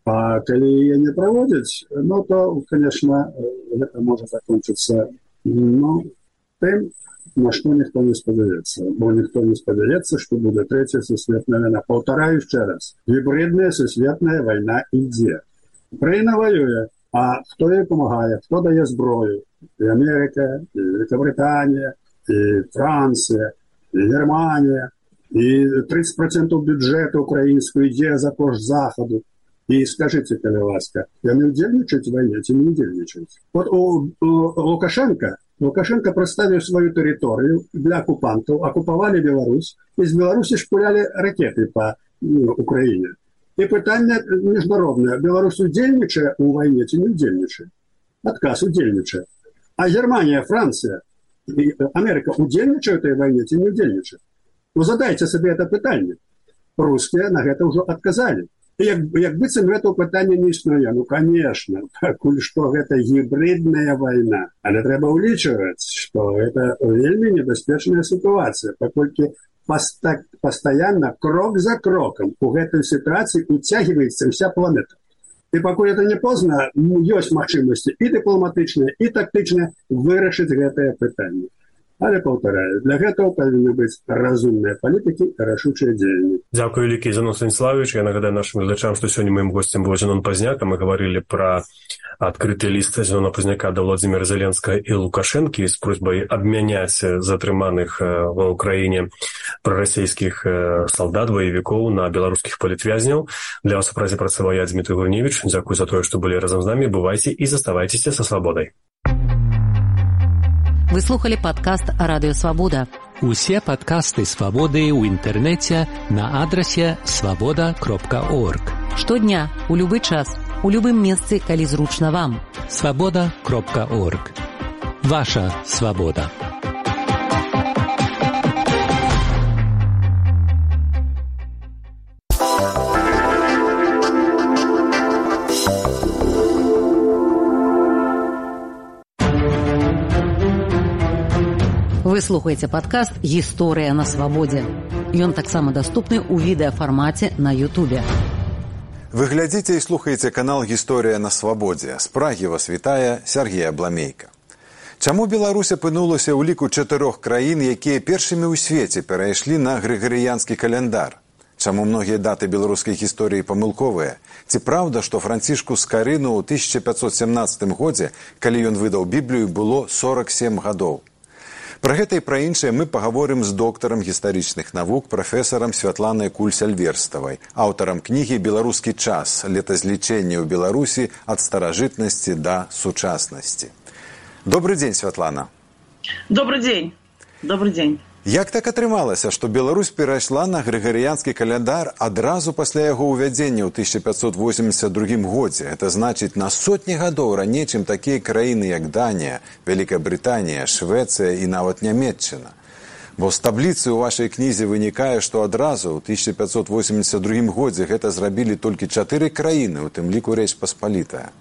А калі яе не праводзіць, ну то, конечно, гэта можа закончыцца, ну, тым, на што ніхто не спадзяецца. Бо ніхто не спадзяецца, што будзе трэцяя сусветная вайна. Паўтараю яшчэ раз. Гібридная сусветная вайна ідзе. Украіна воюе, а хто ёй памагае, хто дае зброю? І Америка, і Великобританія, і Франція, і Германія, і тридцать процентов бюджету украінского ідзе за кошт Заходу. И скажите, калі ласка, яны удзельнічаюць у вайне ці не удзельнічаюць? Вот у, у Лукашенко, Лукашенко представил свою территорию для оккупантов, оккуповали Беларусь, и из Беларуси шпуляли ракеты по ну, Украине. И питание международное. Беларусь удзельнічае у вайне ці не удзельнічае? Отказ удзельнічае. А Германия, Франция и Америка удзельнічаюць у этой вайне ці не удзельнічае? Ну задайте себе это питание. Русские на это уже отказали. Як, як быццам гэта пытанне не існуе. Ну, конечно, пакуль што гэта гібридная вайна. Але трэба ўлічваць, што гэта вельмі небяспечная сітуацыя, паколькі поста- пастаянна, крок за крокам у гэтай сітуацыі уцягваецца ўся планета. І пакуль это не позна, ёсць магчымасці і дыпламатычныя, і тактычныя вырашыць гэтае пытанне. Але, паўтараю, для гэтага павінны быць разумныя палітыкі і рашучыя дзеянні. Дзякую вялікі, Зенон Станіславович. Я нагадаю нашим глядачам, што сёння маім госцем быў Зенон Пазняк, а мы гаварылі пра адкрыты ліст Зенона Пазняка да Владзіміра Зеленскага і Лукашэнкі з просьбай абмяняць затрыманых ва ўкраіне прарасійскіх салдат, ваявікоў на беларускіх палітвязняў. Для вас у празе працаваў я, Дмітрий Гурневич. Дзякую за тое, што былі разам з намі. Бывайце і заставайцеся са свабодай. Вы слухали падкаст «Радыё Свабода». Усе падкасты «Свабоды» ў інтэрнэце на адрасе свабода кропка орг. Штодня, у любы час, у любым месцы, калі зручна вам. свабода кропка орг. Ваша свабода. Вы слухаеце падкаст «Гісторыя на свабодзе». Ён таксама даступны ў відэафармаце на Ютубе. Вы глядзіце і слухаеце канал «Гісторыя на свабодзе». З Прагі вас вітае Сергей Абламейка. Чаму Беларусь апынулася ў ліку чатырох краін, якія першымі ў свеце перайшлі на грыгарыянскі каляндар? Чаму многія даты беларускай гісторыі памылковыя? Ці праўда, што Францішку Скарыну ў тысяча пятьсот семнадцатым годзе, калі ён выдаў Біблію, было сорок сем гадоў? Пра гэта і пра іншае мы пагаворым з доктарам гістарычных навук, прафесарам Святланай Кульс-Альверставай, аўтарам кнігі «Беларускі час. Летазлічэнне ў Беларусі ад старажытнасці да сучаснасці». Добрый дзень, Святлана. Добрый дзень. Добрый дзень. Як так атрымалася, што Беларусь перайшла на грыгарыянскі каляндар адразу пасля яго ўвядзення ў тысяча пятьсот восемьдесят другім годзе? Это значыць на сотні гадоў раней, чым такія краіны, як Данія, Вялікая Брытанія, Швецыя і нават Нямецчына. Бо з табліцы ў вашай кнізе вынікае, што адразу ў тысяча пятьсот восемьдесят другім годзе гэта зрабілі толькі чатыры краіны, у тым ліку Рэч Паспалітая.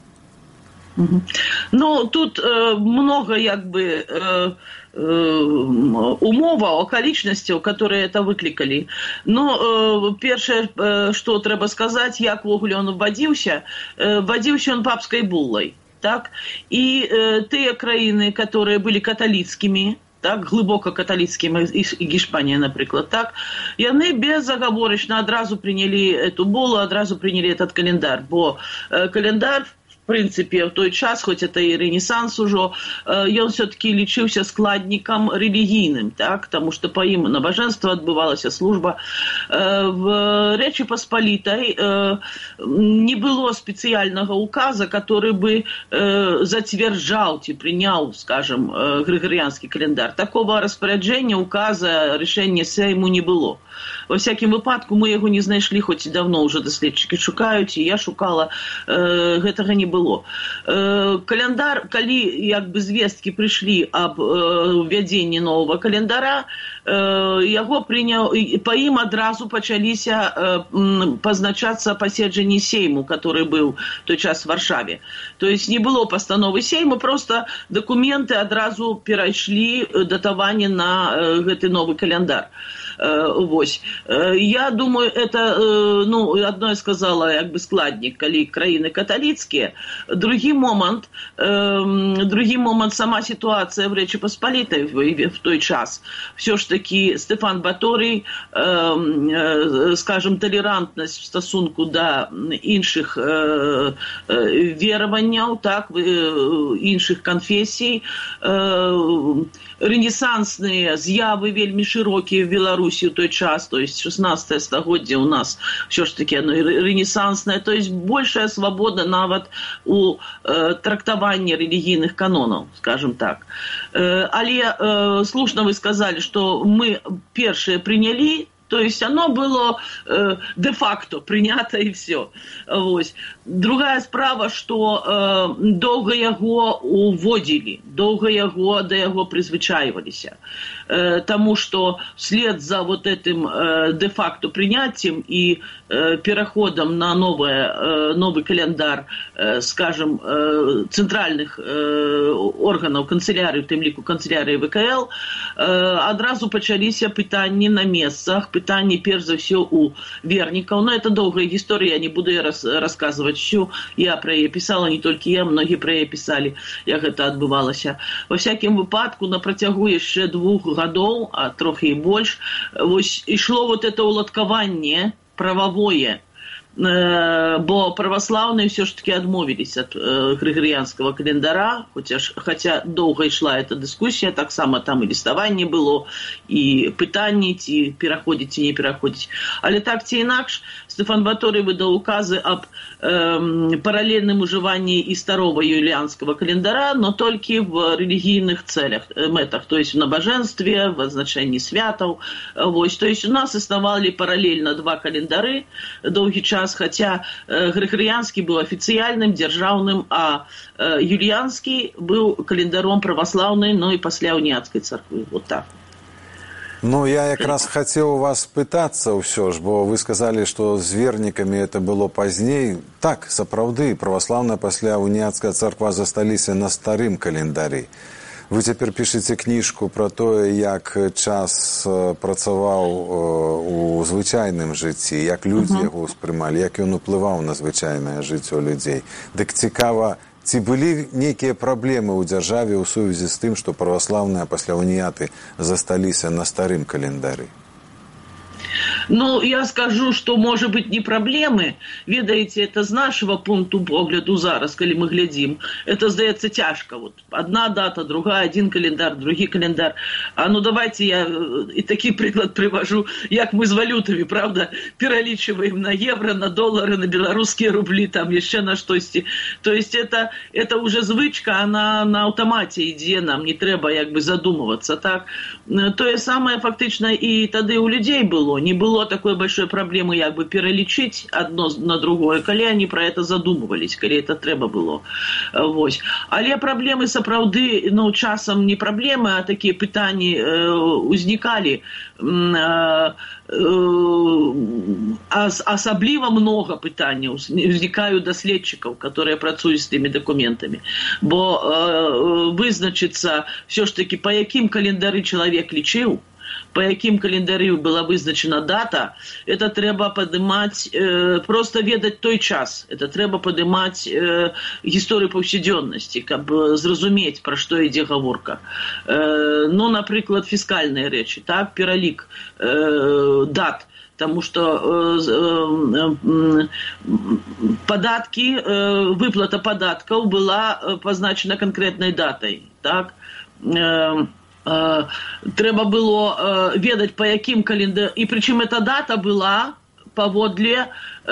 Ну, тут э, много, як бы, э, э, умова, околічнасцяў, которые это выклікалі. Но э, першае, э, што трэба сказаць, як ввогуле он ввадзіўся, э, ввадзіўся он папскай буллай, так? І э, тыя краіны, которые былі каталіцкімі, так, глыбока каталіцкімі, і Гішпанія, напрыклад, так, яны безагаворачна адразу прынялі эту буллу, адразу прынялі этот календар, бо э, календар, в принципе, в той час, хоть это и Ренессанс уже, он все-таки лічыўся складником релігійным, так, потому что по им набажэнства адбывалася служба. В Рэчы Паспалітай не было специального указа, который бы зацвярджаў ці прыняў, скажем, григорианский календар. Такого распоряджения, указа, решения Сейму не было. Во всякім выпадку мы яго не знайшлі, хоць і давно уже даследчыкі шукаюць, і я шукала, э, гэтага не было. Э, календар, калі як бы звесткі прыйшлі аб увядзенні э, нового календара, э, яго прыняў, па ім адразу пачаліся э, пазначацца паседжанні Сейму, который быў той час в Варшаве. То есть не было пастановы Сейму, просто документы адразу перайшлі датаванне на э, гэты новы календар. Вось. Я думаю, это, ну, одно я сказала, як бы складник, калі краіны каталіцкія. Другі момант, другі момант, сама ситуація в Рэчы Паспалітай в той час. Все ж таки Стефан Баторый, скажем, толерантнасць в стасунку да іншых вераванняў, так, іншых канфесій, ренессансныя з'явы вельмі шырокія в Беларусі в той час, то есть шестнадцатое стагоддзе у нас все ж таки оно ренессансное, то есть большая свобода нават у э, трактаванні релігійных канонаў, скажем так. Э, але э, слушно вы сказали, что мы першие прынялі, то есть оно было э, де-факто принято и все. Вось. Другая справа, что э, долго яго уводили, долго яго до яго призвычаивалися. Э, тому что вслед за вот этим э, де-факто принятием и э, переходом на новое, э, новый календар, э, скажем, э, центральных э, органов канцелярии, в тем лику канцелярии ВКЛ, э, одразу почалися питання на местах, пытанні, перш за ўсё, у вернікаў. Но это доўгая гісторыя, я не буду рас, расказваць всю. Я пра яе пісала, не толькі я, многія пра яе пісалі, як гэта адбывалася. Во всякім выпадку, на працягу яшчэ двух гадоў, а трохі і больш, вось ішло вот это уладкаванне прававое, бо праваслаўныя ўсё ж таки адмовіліся ад грыгарыянскага календара, хаця, хаця доўга ішла эта дыскусія, таксама там і ліставанне было, і пытанні, ці пераходзіць, ці не пераходзіць. Але так ці інакш, Стефан Баторый выдаў указы аб э, паралельным ужыванні і старого юліанскага календара, но толькі в рэлігійных целях, мэтах, то есть в набажэнстве, в азначэнні святаў. Вось, то есть у нас існавалі паралельна два календары доўгі час, хотя э, григорианский был официальным, державным, а э, юлианский был календаром православной, но и после уніяцкай церкви. Вот так. Ну, я якраз хотел у вас пытаться ўсё ж, бо вы сказали, что с верниками это было поздней. Так, сапраўды, православная после уніяцкая церква засталіся на старым календарі. Вы цяпер пішаце кніжку пра тое, як час працаваў у звычайным жыцці, як людзі uh-huh. яго ўспрымалі, як ён уплываў на звычайнае жыццё людзей. Дык цікава, ці былі нейкія праблемы ў дзяржаве ў сувязі з тым, што праваслаўныя пасля уніяты засталіся на старым календары? Ну, я скажу, что, может быть, не проблемы. Ведаете, это с нашего пункту погляду зараз, коли мы глядим, это, сдается, тяжко. Вот одна дата, другая, один календар, другий календар. А ну, давайте я и такой приклад привожу, як мы с валютами, правда, переличиваем на евро, на доллары, на белорусские рубли, там еще на что-то. То есть это, это уже звычка, она на автомате идет, нам не треба, як бы, задумываться, так? То есть самое, фактично, и тогда у людей было, не было такой большой проблемы, як бы перелічыць одно на другое, калі они про это задумывались, калі это трэба было. Вось. Але проблемы сапраўды, ну, часам не проблемы, а такие пытанні э, узнікалі. Э, э, асабліва много пытанняў узнікаюць даследчыкаў, которые працуюць з тымі документамі. Бо э, вызначыцца все ж таки, по якім календары чалавек лічыў, по яким календарю была вызначена дата, это трэба падымаць, э, просто ведаць той час. Это трэба падымаць э, гісторыю паўсядзённасці, каб зразумець, пра што ідзе гаворка. Э, ну, напрыклад, фіскальныя рэчы, так, пералік э, дат. Потому что э, э, податки, э, выплата податков была позначена конкретной датой, так. Э, Трэба было э, ведаць, по яким календарю, и причем эта дата была паводле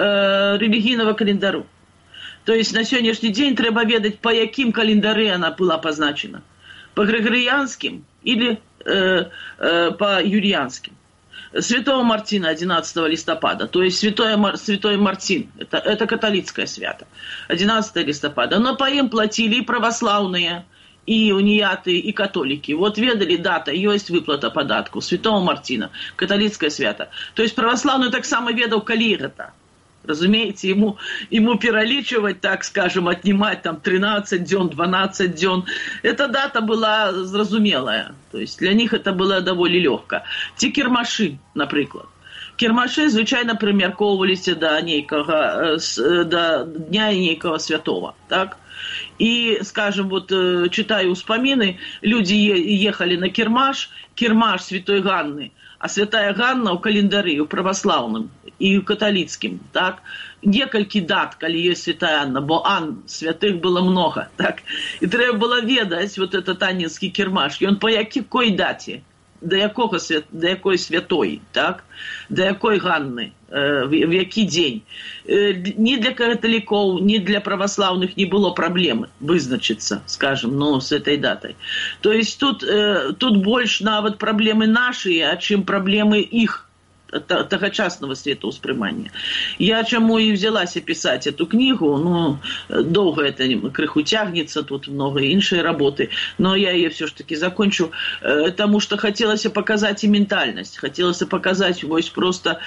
э, религийного календару. То есть на сегодняшний день трэба ведаць, по яким календары она была позначена. По григорианским или э, э, по юлианским. Святого Мартина одиннадцатого листопада, то есть Святой, Мар, Святой Мартин, это, это католическое свято, одиннадцатого листопада. Но по им платили и православные, и уніяты, и католики. Вот ведали дата, есть выплата податку Святого Мартина, католическое свято. То есть православный так само ведал, коли это. Разумеете, ему, ему переличивать, так скажем, отнимать там тринадцать дён, дванадцать дён. Эта дата была зразумелая. То есть для них это было довольно легко. Ті кірмаші, наприклад. Кірмаші, звичайно, примірковувалися до нейкого, до дня нейкого святого, так? И, скажем, вот читаю успомины, люди ехали на Кирмаш, Кирмаш Святой Ганны, а Святая Ганна у календаре, у православным и у католицким, так, некалькі дат, калі есть Святая Анна, бо Ан святых было много, так, и треба было ведать вот этот аннинский Кирмаш, и он по якой дате, до якого свят, до якой святой, так, до якой Ганны, э, в, в який день. Э, ни для католиков, ни для православных не было проблемы вызначиться, скажем, ну, с этой датой. То есть тут, э, тут больше нават проблемы наши, а чем проблемы их тагачаснага светаўспрымання. Я чаму і взялася пісаць эту кнігу, ну, доўга это крыху цягнецца, тут много іншай работы, но я ее все ж таки закончу, потому что хотелось показать и ментальность, хотелось показать вось просто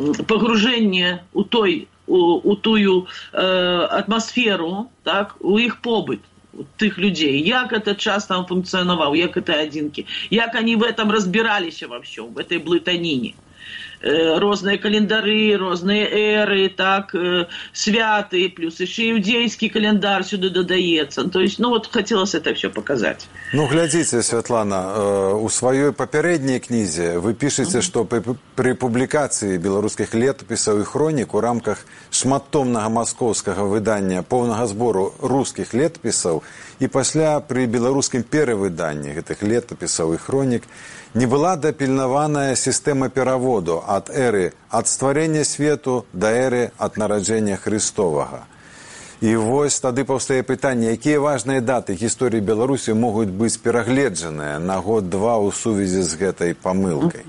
погружение у той, у, у тую э, атмосферу, так, у іх побыт, тых людей, як этот час там функционовал, як это адзінкі, як они в этом разбирались вообще, в этой блытанине. розныя календары, розныя эры, так, святы, плюс еще иудейский календарь сюда додается. То есть, ну вот хотелось это все показать. Ну, глядзіце, Святлана, у сваёй папярэдняй кнізе вы пішаце, што пры публікацыі беларускіх летапісаў і хронік у рамках шматтомнага маскоўскага выдання поўнага збору рускіх летапісаў і пасля пры беларускім перавыданні гэтых летапісаў і хронік не была дапільнаваная сістэма пераводу ад эры ад стварэння свету да эры ад нараджэння Христовага. І вось тады паўстае пытанне, якія важныя даты гісторыі Беларусі могуць быць перагледжаныя на год-два ў сувязі з гэтай памылкай?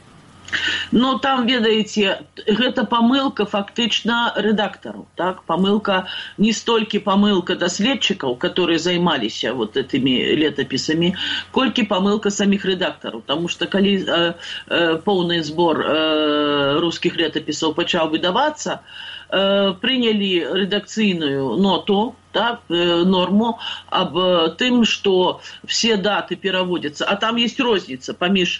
Ну, там, ведаеце, гэта памылка фактычна рэдактараў, так? Памылка, не столькі памылка даследчыкаў, которые займаліся вот этими летапісамі, колькі памылка саміх рэдактараў. Таму што калі э, э, поўны збор э, рускіх летапісаў пачаў выдавацца, приняли редакційную ноту, так, норму об тым, что все даты переводятся. А там есть розница помеж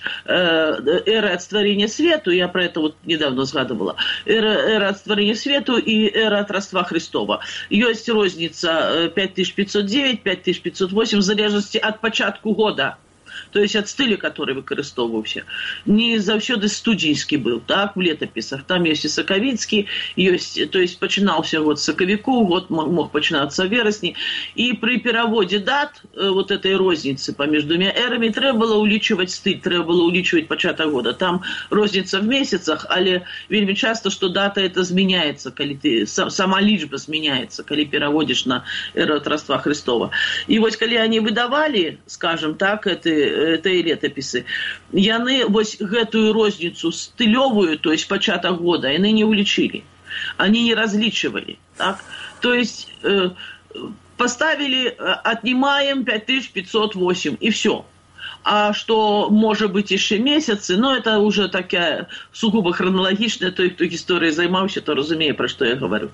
эры от створения свету, я про это вот недавно згадывала, эра, эра от створения свету и эра от Рождества Христова. Есть розница пять тысяч пятьсот девять, пять тысяч пятьсот восемь, в зависимости от початку года. То есть от стиля, который выкарыстоўваўся. Не заўсёды студзеньскі был, так, в летописах. Там есть и сакавіцкі, есть, то есть пачынаўся год с сакавіку, год мог пачынацца в верасні. И при переводе дат вот этой розницы помеж двумя эрами трэба было улічваць стыль, трэба было улічваць пачатак года. Там розница в месяцах, але вельмі часто, что дата это зменяется, калі ты, сама лічба зменяется, калі переводишь на эру от Рождества Христова. И вот калі они выдавали, скажем так, это этой летописы, яны вось гэтую розницу стылёвую, то есть початок года, яны не улічили. Они не различивали, так? То есть э, поставили, отнимаем пять тысяч пятьсот восемь, и все. А что, может быть, еще месяцы, но это уже такая сугубо хронологичная, той, кто историей займаўся, то разумеет, про что я говорю.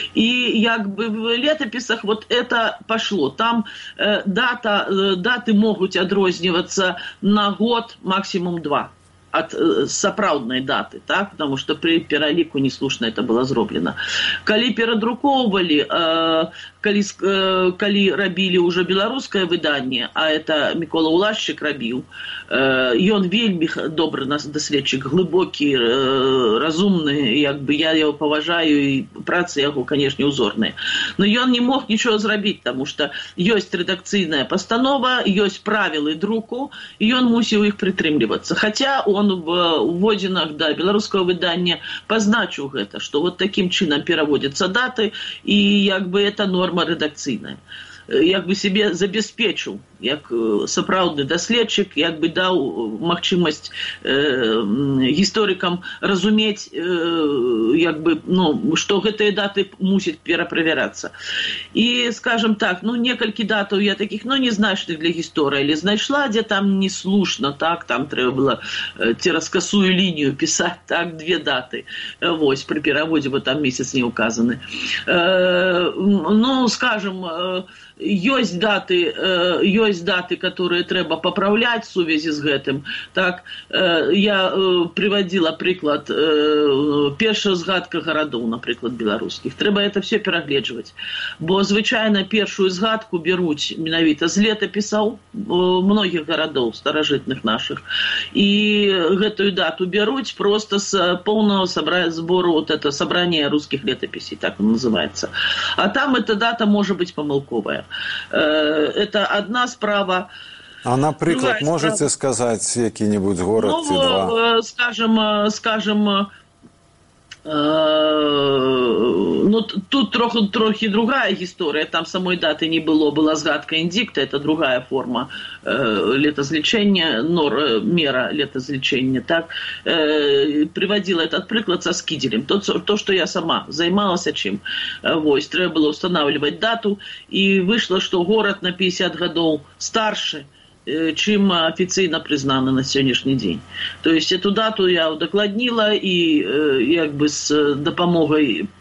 И как бы в летописах вот это пошло. Там э, дата, э, даты могут адрознівацца на год, максимум два. От э, сапраўднай даты, так? Потому что при пераліку неслушно это было зроблено. Калі перадрукоўвалі, э, калі, э, калі рабілі уже беларускае выданне, а это Мікола Улашчык рабіў, э, ён вельмі добры нас даследчык, глыбокі, э, разумны, як бы я яго паважаю, і працы яго, конечно, узорныя. Но ён не мог нічого зрабіць, потому что ёсць рэдакцыйная пастанова, ёсць правілы друку, і ён мусіў іх прытрымлівацца. Хотя он в уводзінах да беларускага выдання пазначыў гэта, што вот таким чынам пераводзяцца даты, і як бы это норма рэдакцыйная. Як бы себе забяспечыў, як сапраўдны даследчык, як бы даў магчымасць э, гісторыкам разумець, э, як бы, ну, што гэтыя даты мусяць пераправярацца. І, скажем так, ну, некалькі датаў я такіх, ну, незначных для гісторыі, але знайшла, дзе там неслушна, так, там трэба было цераз касую лінію пісаць, так, две даты. Вось, пры пераводзе, бо там месяц не указаны. Э, ну, скажем, э, ёсць даты, э, ёсць даты, которые трэба папраўляць в сувязі з гэтым. Так, э, я э, приводила прыклад э, першая згадка гарадоў, напрыклад, беларускіх. Трэба это все перагледжваць. Бо звычайна першую згадку бяруць менавіта з летапісаў э, многіх гарадоў старажытных нашых. І гэтую дату бяруць просто з поўнага собра... збору вот это собрание русских летописей, так он называется. А там эта дата может быть помылковая. Это одна справа. А, напрыклад, можете сказать які-нибудь город ну, ці два? Скажем, скажем, ну, тут трохи, трохи другая история. Там самой даты не было, была згадка индикта, это другая форма э, летозлічення, нор, мера летозлічення. Так, э, приводила этот приклад со Скиделем. То, то, что я сама займалась чим. Вось, треба было устанавливать дату, и вышло, что город на пятьдесят годов старше, чим офіційно признано на сьогоднішній день. То есть эту дату я удокладнила, і якби з допомогою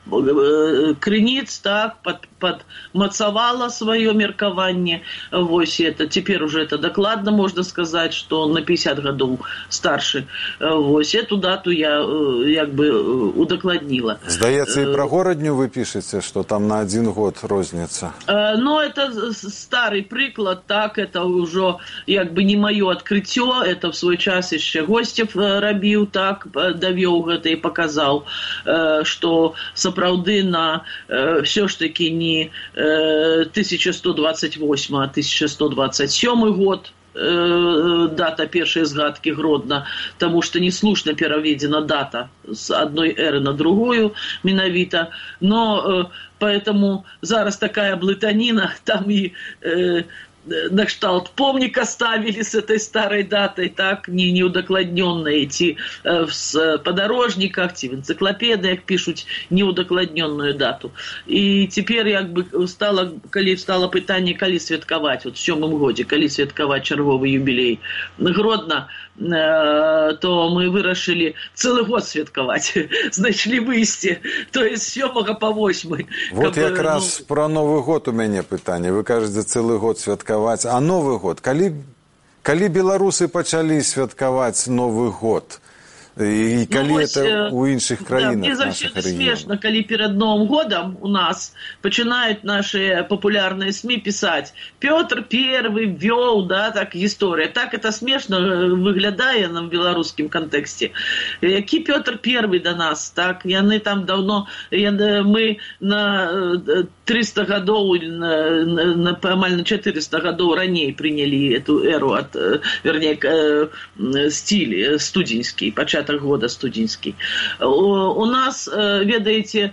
крыніц, так, под, подмацавала свое меркаванне. Вось это, теперь уже это докладно можно сказать, что он на пятьдесят годов старше. Вось эту дату я як бы удокладнила. Здаецца, і пра горадню вы пишете, что там на один год розница? Ну, это старый приклад, так, это уже як бы не мое открытие, это в свой час еще Гостев рабіў, так, довел гэта и показал, что сапраўды на все ж таки не тысяча сто двадцать восьмы, а тысяча сто двадцать семы год, дата першай згадкі Гродна, тому что неслушно пераведена дата с одной эры на другую менавіта, но поэтому зараз такая блытаніна, там и э, на кшталт помника ставили с этой старой датой, так, не неудокладненные, ці э, в подорожниках, ці в энциклопедиях пишут неудокладненную дату. И теперь як бы стало, коли стало питание, коли святкаваць, вот в сёмым годзе, коли святкаваць чарговый юбилей Гродна, э, то мы вырашили целый год святкаваць, знайшлі выйсце, то есть с сёмага по восьмы. Вот как якраз ну... про Новый год у меня питание. Вы кажете, целый год святкаваць. А Новый год? Калі, калі беларусы пачалі святкаваць Новый год? И коли ну, это у іншых краінах, да, наших регионов? Смешно, коли перед Новым годом у нас начинают наши популярные СМИ писать Петр Первый ввел, да, так, история. Так это смешно выглядает на белорусском контексте. Який Петр Первый до нас, так, яны там давно, мы на триста годов, на, на, на четыреста годов ранее приняли эту эру, от, вернее, стиль студенческий, початок года студенческий. У нас, ведаете,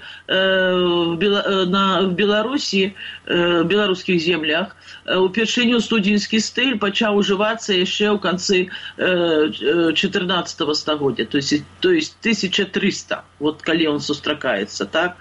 в Беларуси, в белорусских землях, упершыню студенческий стиль пачаў уживаться еще в конце четырнадцатого стагоддзя, то есть, то есть тысяча триста, вот коли он сустракаецца, так,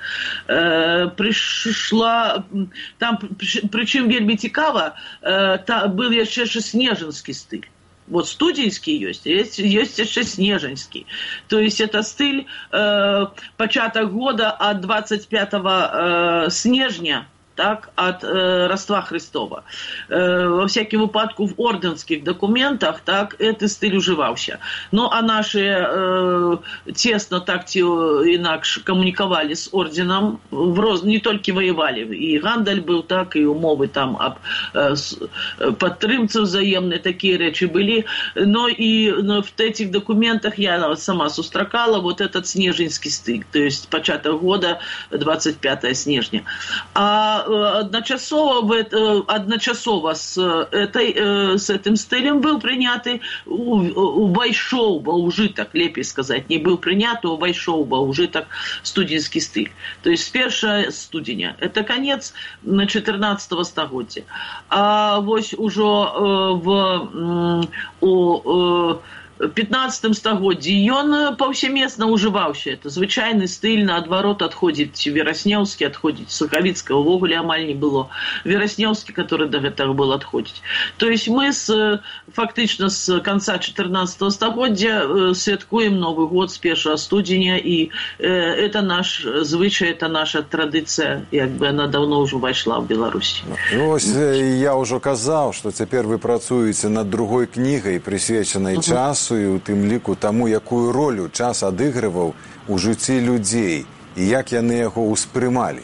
пришла, там, причем вельмі цікава, был еще снежинский стиль. Вот студенческий есть, есть, есть еще снежинский. То есть это стиль э, початок года от двадцать пятого э, снежня, так, от э, Рождества Христова. Э, во всяком выпадку в орденских документах, так, этот стиль уживался. Ну, а наши э, тесно так инакше коммуниковали с орденом, в роз... не только воевали, и Гандаль был так, и умовы там об э, подтрымце взаимные, такие речи были, но и но в этих документах я сама сустракала вот этот снежинский стиль, то есть початок года двадцать пятого снежня. А одночасово, одночасово с, этой, с этим стилем был принятый, увайшоў ва ўжытак, лепей сказать, не был принят, увайшоў ва ўжытак студенческий стиль. То есть первое студеня. Это конец четырнадцатого стагоддзя. А вось ужо в у пятнадцатым стагоддзі ён паўсямесна ўжываўся. Это звычайны стыль, наадварот, адходзіць Вераснеўскі, адходзіць Сухавіцкага, увогуле амаль не было. Вераснеўскі, который до гэтага был адходзіць. То есть мы с, фактично с конца четырнадцатого стагоддзя святкуем Новый год с первого студеня, и э, это наш звычай, это наша традыцыя, як бы она давно уже вайшла в Беларусь. Ну, ось я ўжо казаў, што цяпер вы працуеце над другой кнігай, прысвечанай uh-huh. часу, і у тым ліку таму, якую ролю час адыгрываў у жыцці людзей і як яны яго ўспрымалі.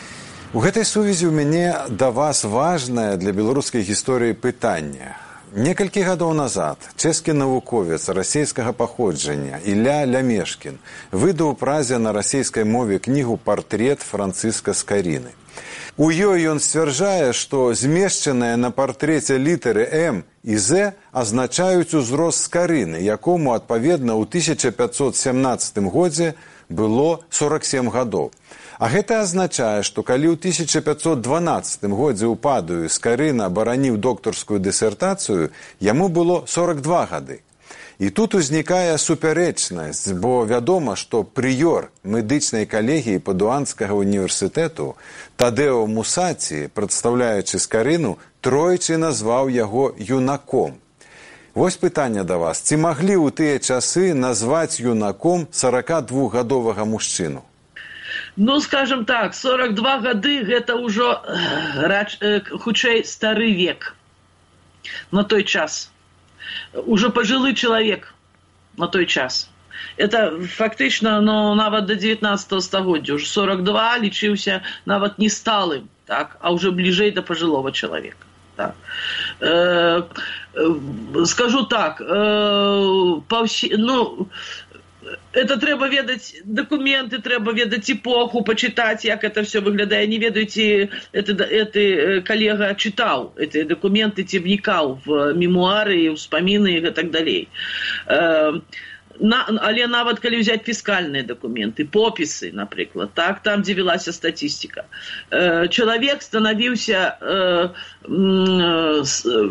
У гэтай сувязі ў мяне да вас важнае для беларускай гісторыі пытанне. Некалькі гадоў назад чэшскі навуковец расейскага паходжання Ілля Лямешкін выдаў у празе на расейскай мове кнігу «Партрэт Францыска Скарыны». У ёй ён сцвярджае, што змешчаныя на партрэце літары М і З азначаюць узрост Скарыны, якому, адпаведна, ў тысяча пятьсот семнадцатым годзе было сорок семь гадоў. А гэта азначае, што калі ў тысяча пятьсот дванаццатым годзе ў Падуі Скарына абараніў доктарскую дысертацыю, яму было сорок два гады. І тут узнікае супярэчнасць, бо вядома, што прыёр медычнай калегіі Падуанскага універсітэту Тадэо Мусаці, прадстаўляючы Скарыну, тройчы назваў яго юнаком. Вось пытанне да вас. Ці маглі ў тыя часы назваць юнаком сорокадвухгадовага мужчыну? Ну, скажем так, сорок два гады – гэта ўжо хутчэй стары век на той час. Уже пожилый человек на той час. Это фактычна, ну, нават до девятнадцатого стагоддзя. Уже сорок два лічыўся нават не сталым, так, а уже бліжэй до пожилого человека. Так. Э, э, скажу так, э, по всі, ну, это трэба ведаць документы, трэба ведаць эпоху, почитать, як это все выглядае. Не ведаеце, это, это коллега читал эти документы, ці вникал в мемуары, успаміны и так далей. Э, На, але нават калі взять фіскальныя документы, попісы, напрыклад, так, там, дзе велася статистика, э, чалавек станавіўся э, э,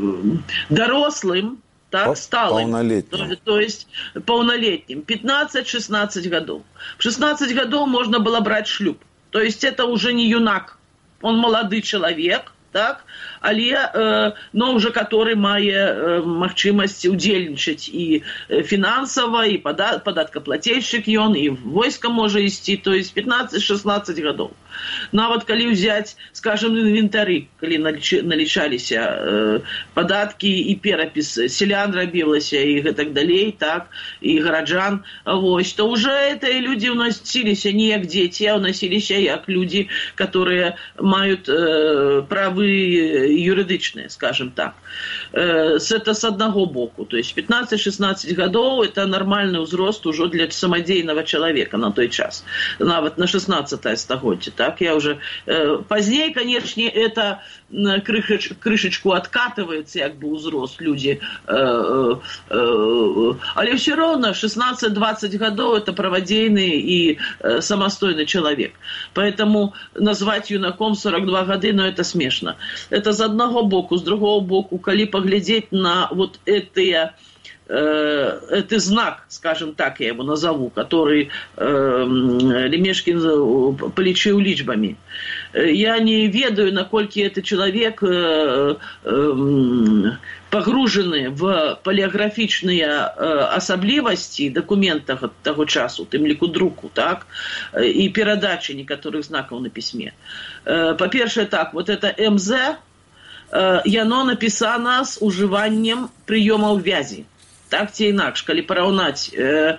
дарослым, так, сталым, то, то есть полнолетним, пятнадцать-шестнадцать годов. В шестнадцать годов можно было брать шлюб, то есть это уже не юнак, он молодый человек, так, але, э, но уже который мае э, магчымасць удзельнічаць і фінансава, і пода- падаткаплательшчык ён, і войска можа ісці, то есть пятнадцать-шестнадцать годов. Нават калі ўзяць, скажем, інвентары, калі налічы, налічаліся э, падаткі і перапіс селян рабілася і гэтак далей, так, і гараджан, вось, то уже это люди уносіліся не як дзеці, а уносіліся як люди, которые маюць э, правы юридичные, скажем так. Э, это с одного боку. То есть пятнадцать-шестнадцать годов это нормальный узрост уже для самодейного человека на той час. Нават на шестнадцатое стагоддзе. Так, я уже... Э, позднее, конечно, это крышеч, крышечку откатывается, как бы узрост люди. Э, э, але все равно шестнадцать-двадцать годов это праводейный и э, самостойный человек. Поэтому назвать юнаком сорок два года, но это смешно. Это с одного боку, с другого боку, коли поглядеть на вот это, э, это знак, скажем так, я его назову, который э, Лемешкин полічыў лічбами. Я не ведаю, наколькі это человек э, э, погружены в палеаграфічныя асаблівасці дакументах таго часу, тым ліку друку, так, і перадачы некаторых знакаў на пісьме. Па-першае, так, вот это эм зэ, яно напісана з ужываннем прыёмаў вязі. Так ці інакш, калі параўнаць э,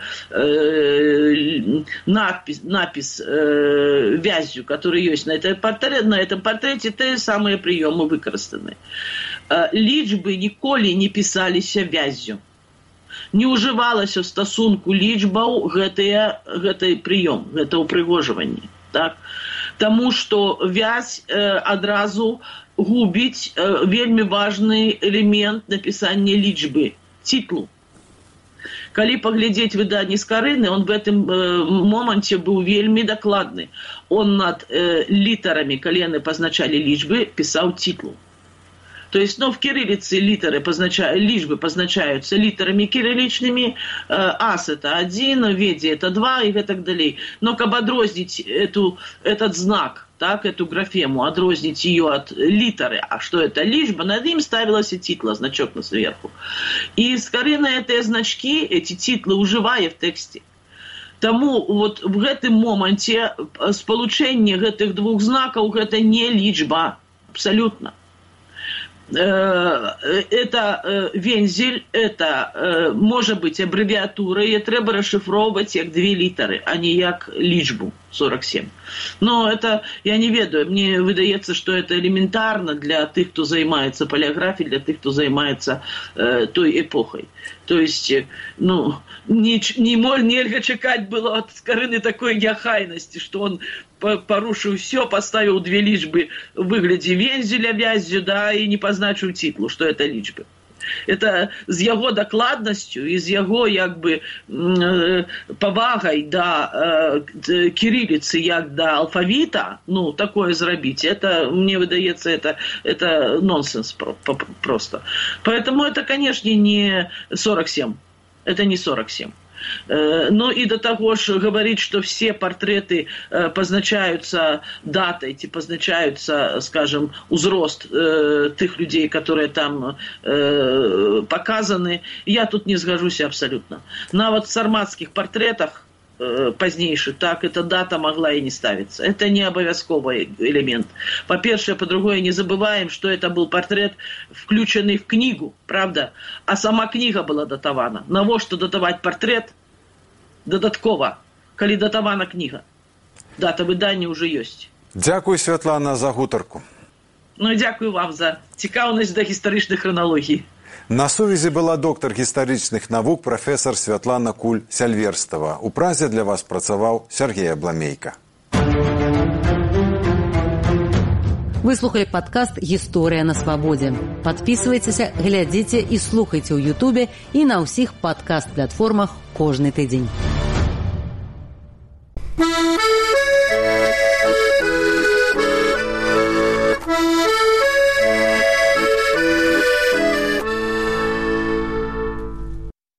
э, надпіс, напіс э, вязью, который ёсць на, портрет, на этом портрете, те самыя прыёмы выкарыстаны. Э, лічбы ніколі не пісаліся вязью. Не ўжывалася ў стасунку лічбаў гэтыя, гэты прыём, гэта ўпрыгожванне. Так? Таму што вязь э, адразу губіць э, вельмі важны элемент напісання лічбы, титлу. Калі паглядзець выданні Скарыны, он в этом э, моменте был вельмі дакладны. Он над э, літарамі, калі яны пазначалі лічбы, пісаў титлу. То есть, ну, в кириллице литеры позначают, лишь бы позначаются литерами кирилличными, э, ас это один, веди это два и так далее. Но как отрознить эту, этот знак, так, эту графему, отрознить ее от литеры, а что это лишь бы, над ним ставилась и титла, значок на сверху. И скорее на эти значки, эти титлы уживая в тексте. Тому вот в этом моменте сполучение этих двух знаков это не личба, абсолютно. Это вензель, это может быть аббревиатура, и треба расшифровывать как две литеры, а не как личбу сорок семь. Но это, я не ведаю, мне выдается, что это элементарно для тех, кто занимается палеографией, для тех, кто занимается э, той эпохой. То есть, ну, не, не, нельзя чекать было от Скарыны такой яхайности, что он порушил все, поставил две личбы в выгляде вензеля вязью, да, и не позначил титлу, что это личбы. Это з яго дакладнасцю і з яго як бы павагай да э, кириллицы як да алфавіта, ну, такое зрабіць, это, мне выдаецца, это, это нонсенс просто. Поэтому это, конечно, не сорок семь. Это не сорок семь. Ну и до того же говорить, что все портреты э, позначаются датой, типа позначаются, скажем, узрост э, тех людей, которые там э, показаны, я тут не сгожусь абсолютно. На вот в сарматских портретах э, позднейший, так эта дата могла и не ставиться. Это не обовязковый элемент. По-перше, по-другое, не забываем, что это был портрет, включенный в книгу, правда? А сама книга была датована. Навошта датаваць портрет додаткова, калі датавана книга? Дата выдання уже ёсць. Дзякуй, Святлана, за гутарку. Ну і дзякую вам за цікаўнасць да гістарычнай храналогіі. На сувязі была доктар гістарычных навук прафесор Святлана Куль-Сяльверстова. У Празе для вас працаваў Сергей Абламейка. Вы слухали падкаст «Гісторыя на свабодзе». Падпісвайцеся, глядзіце і слухайце ў Ютубе і на ўсіх падкаст-платформах кожны тыдзень.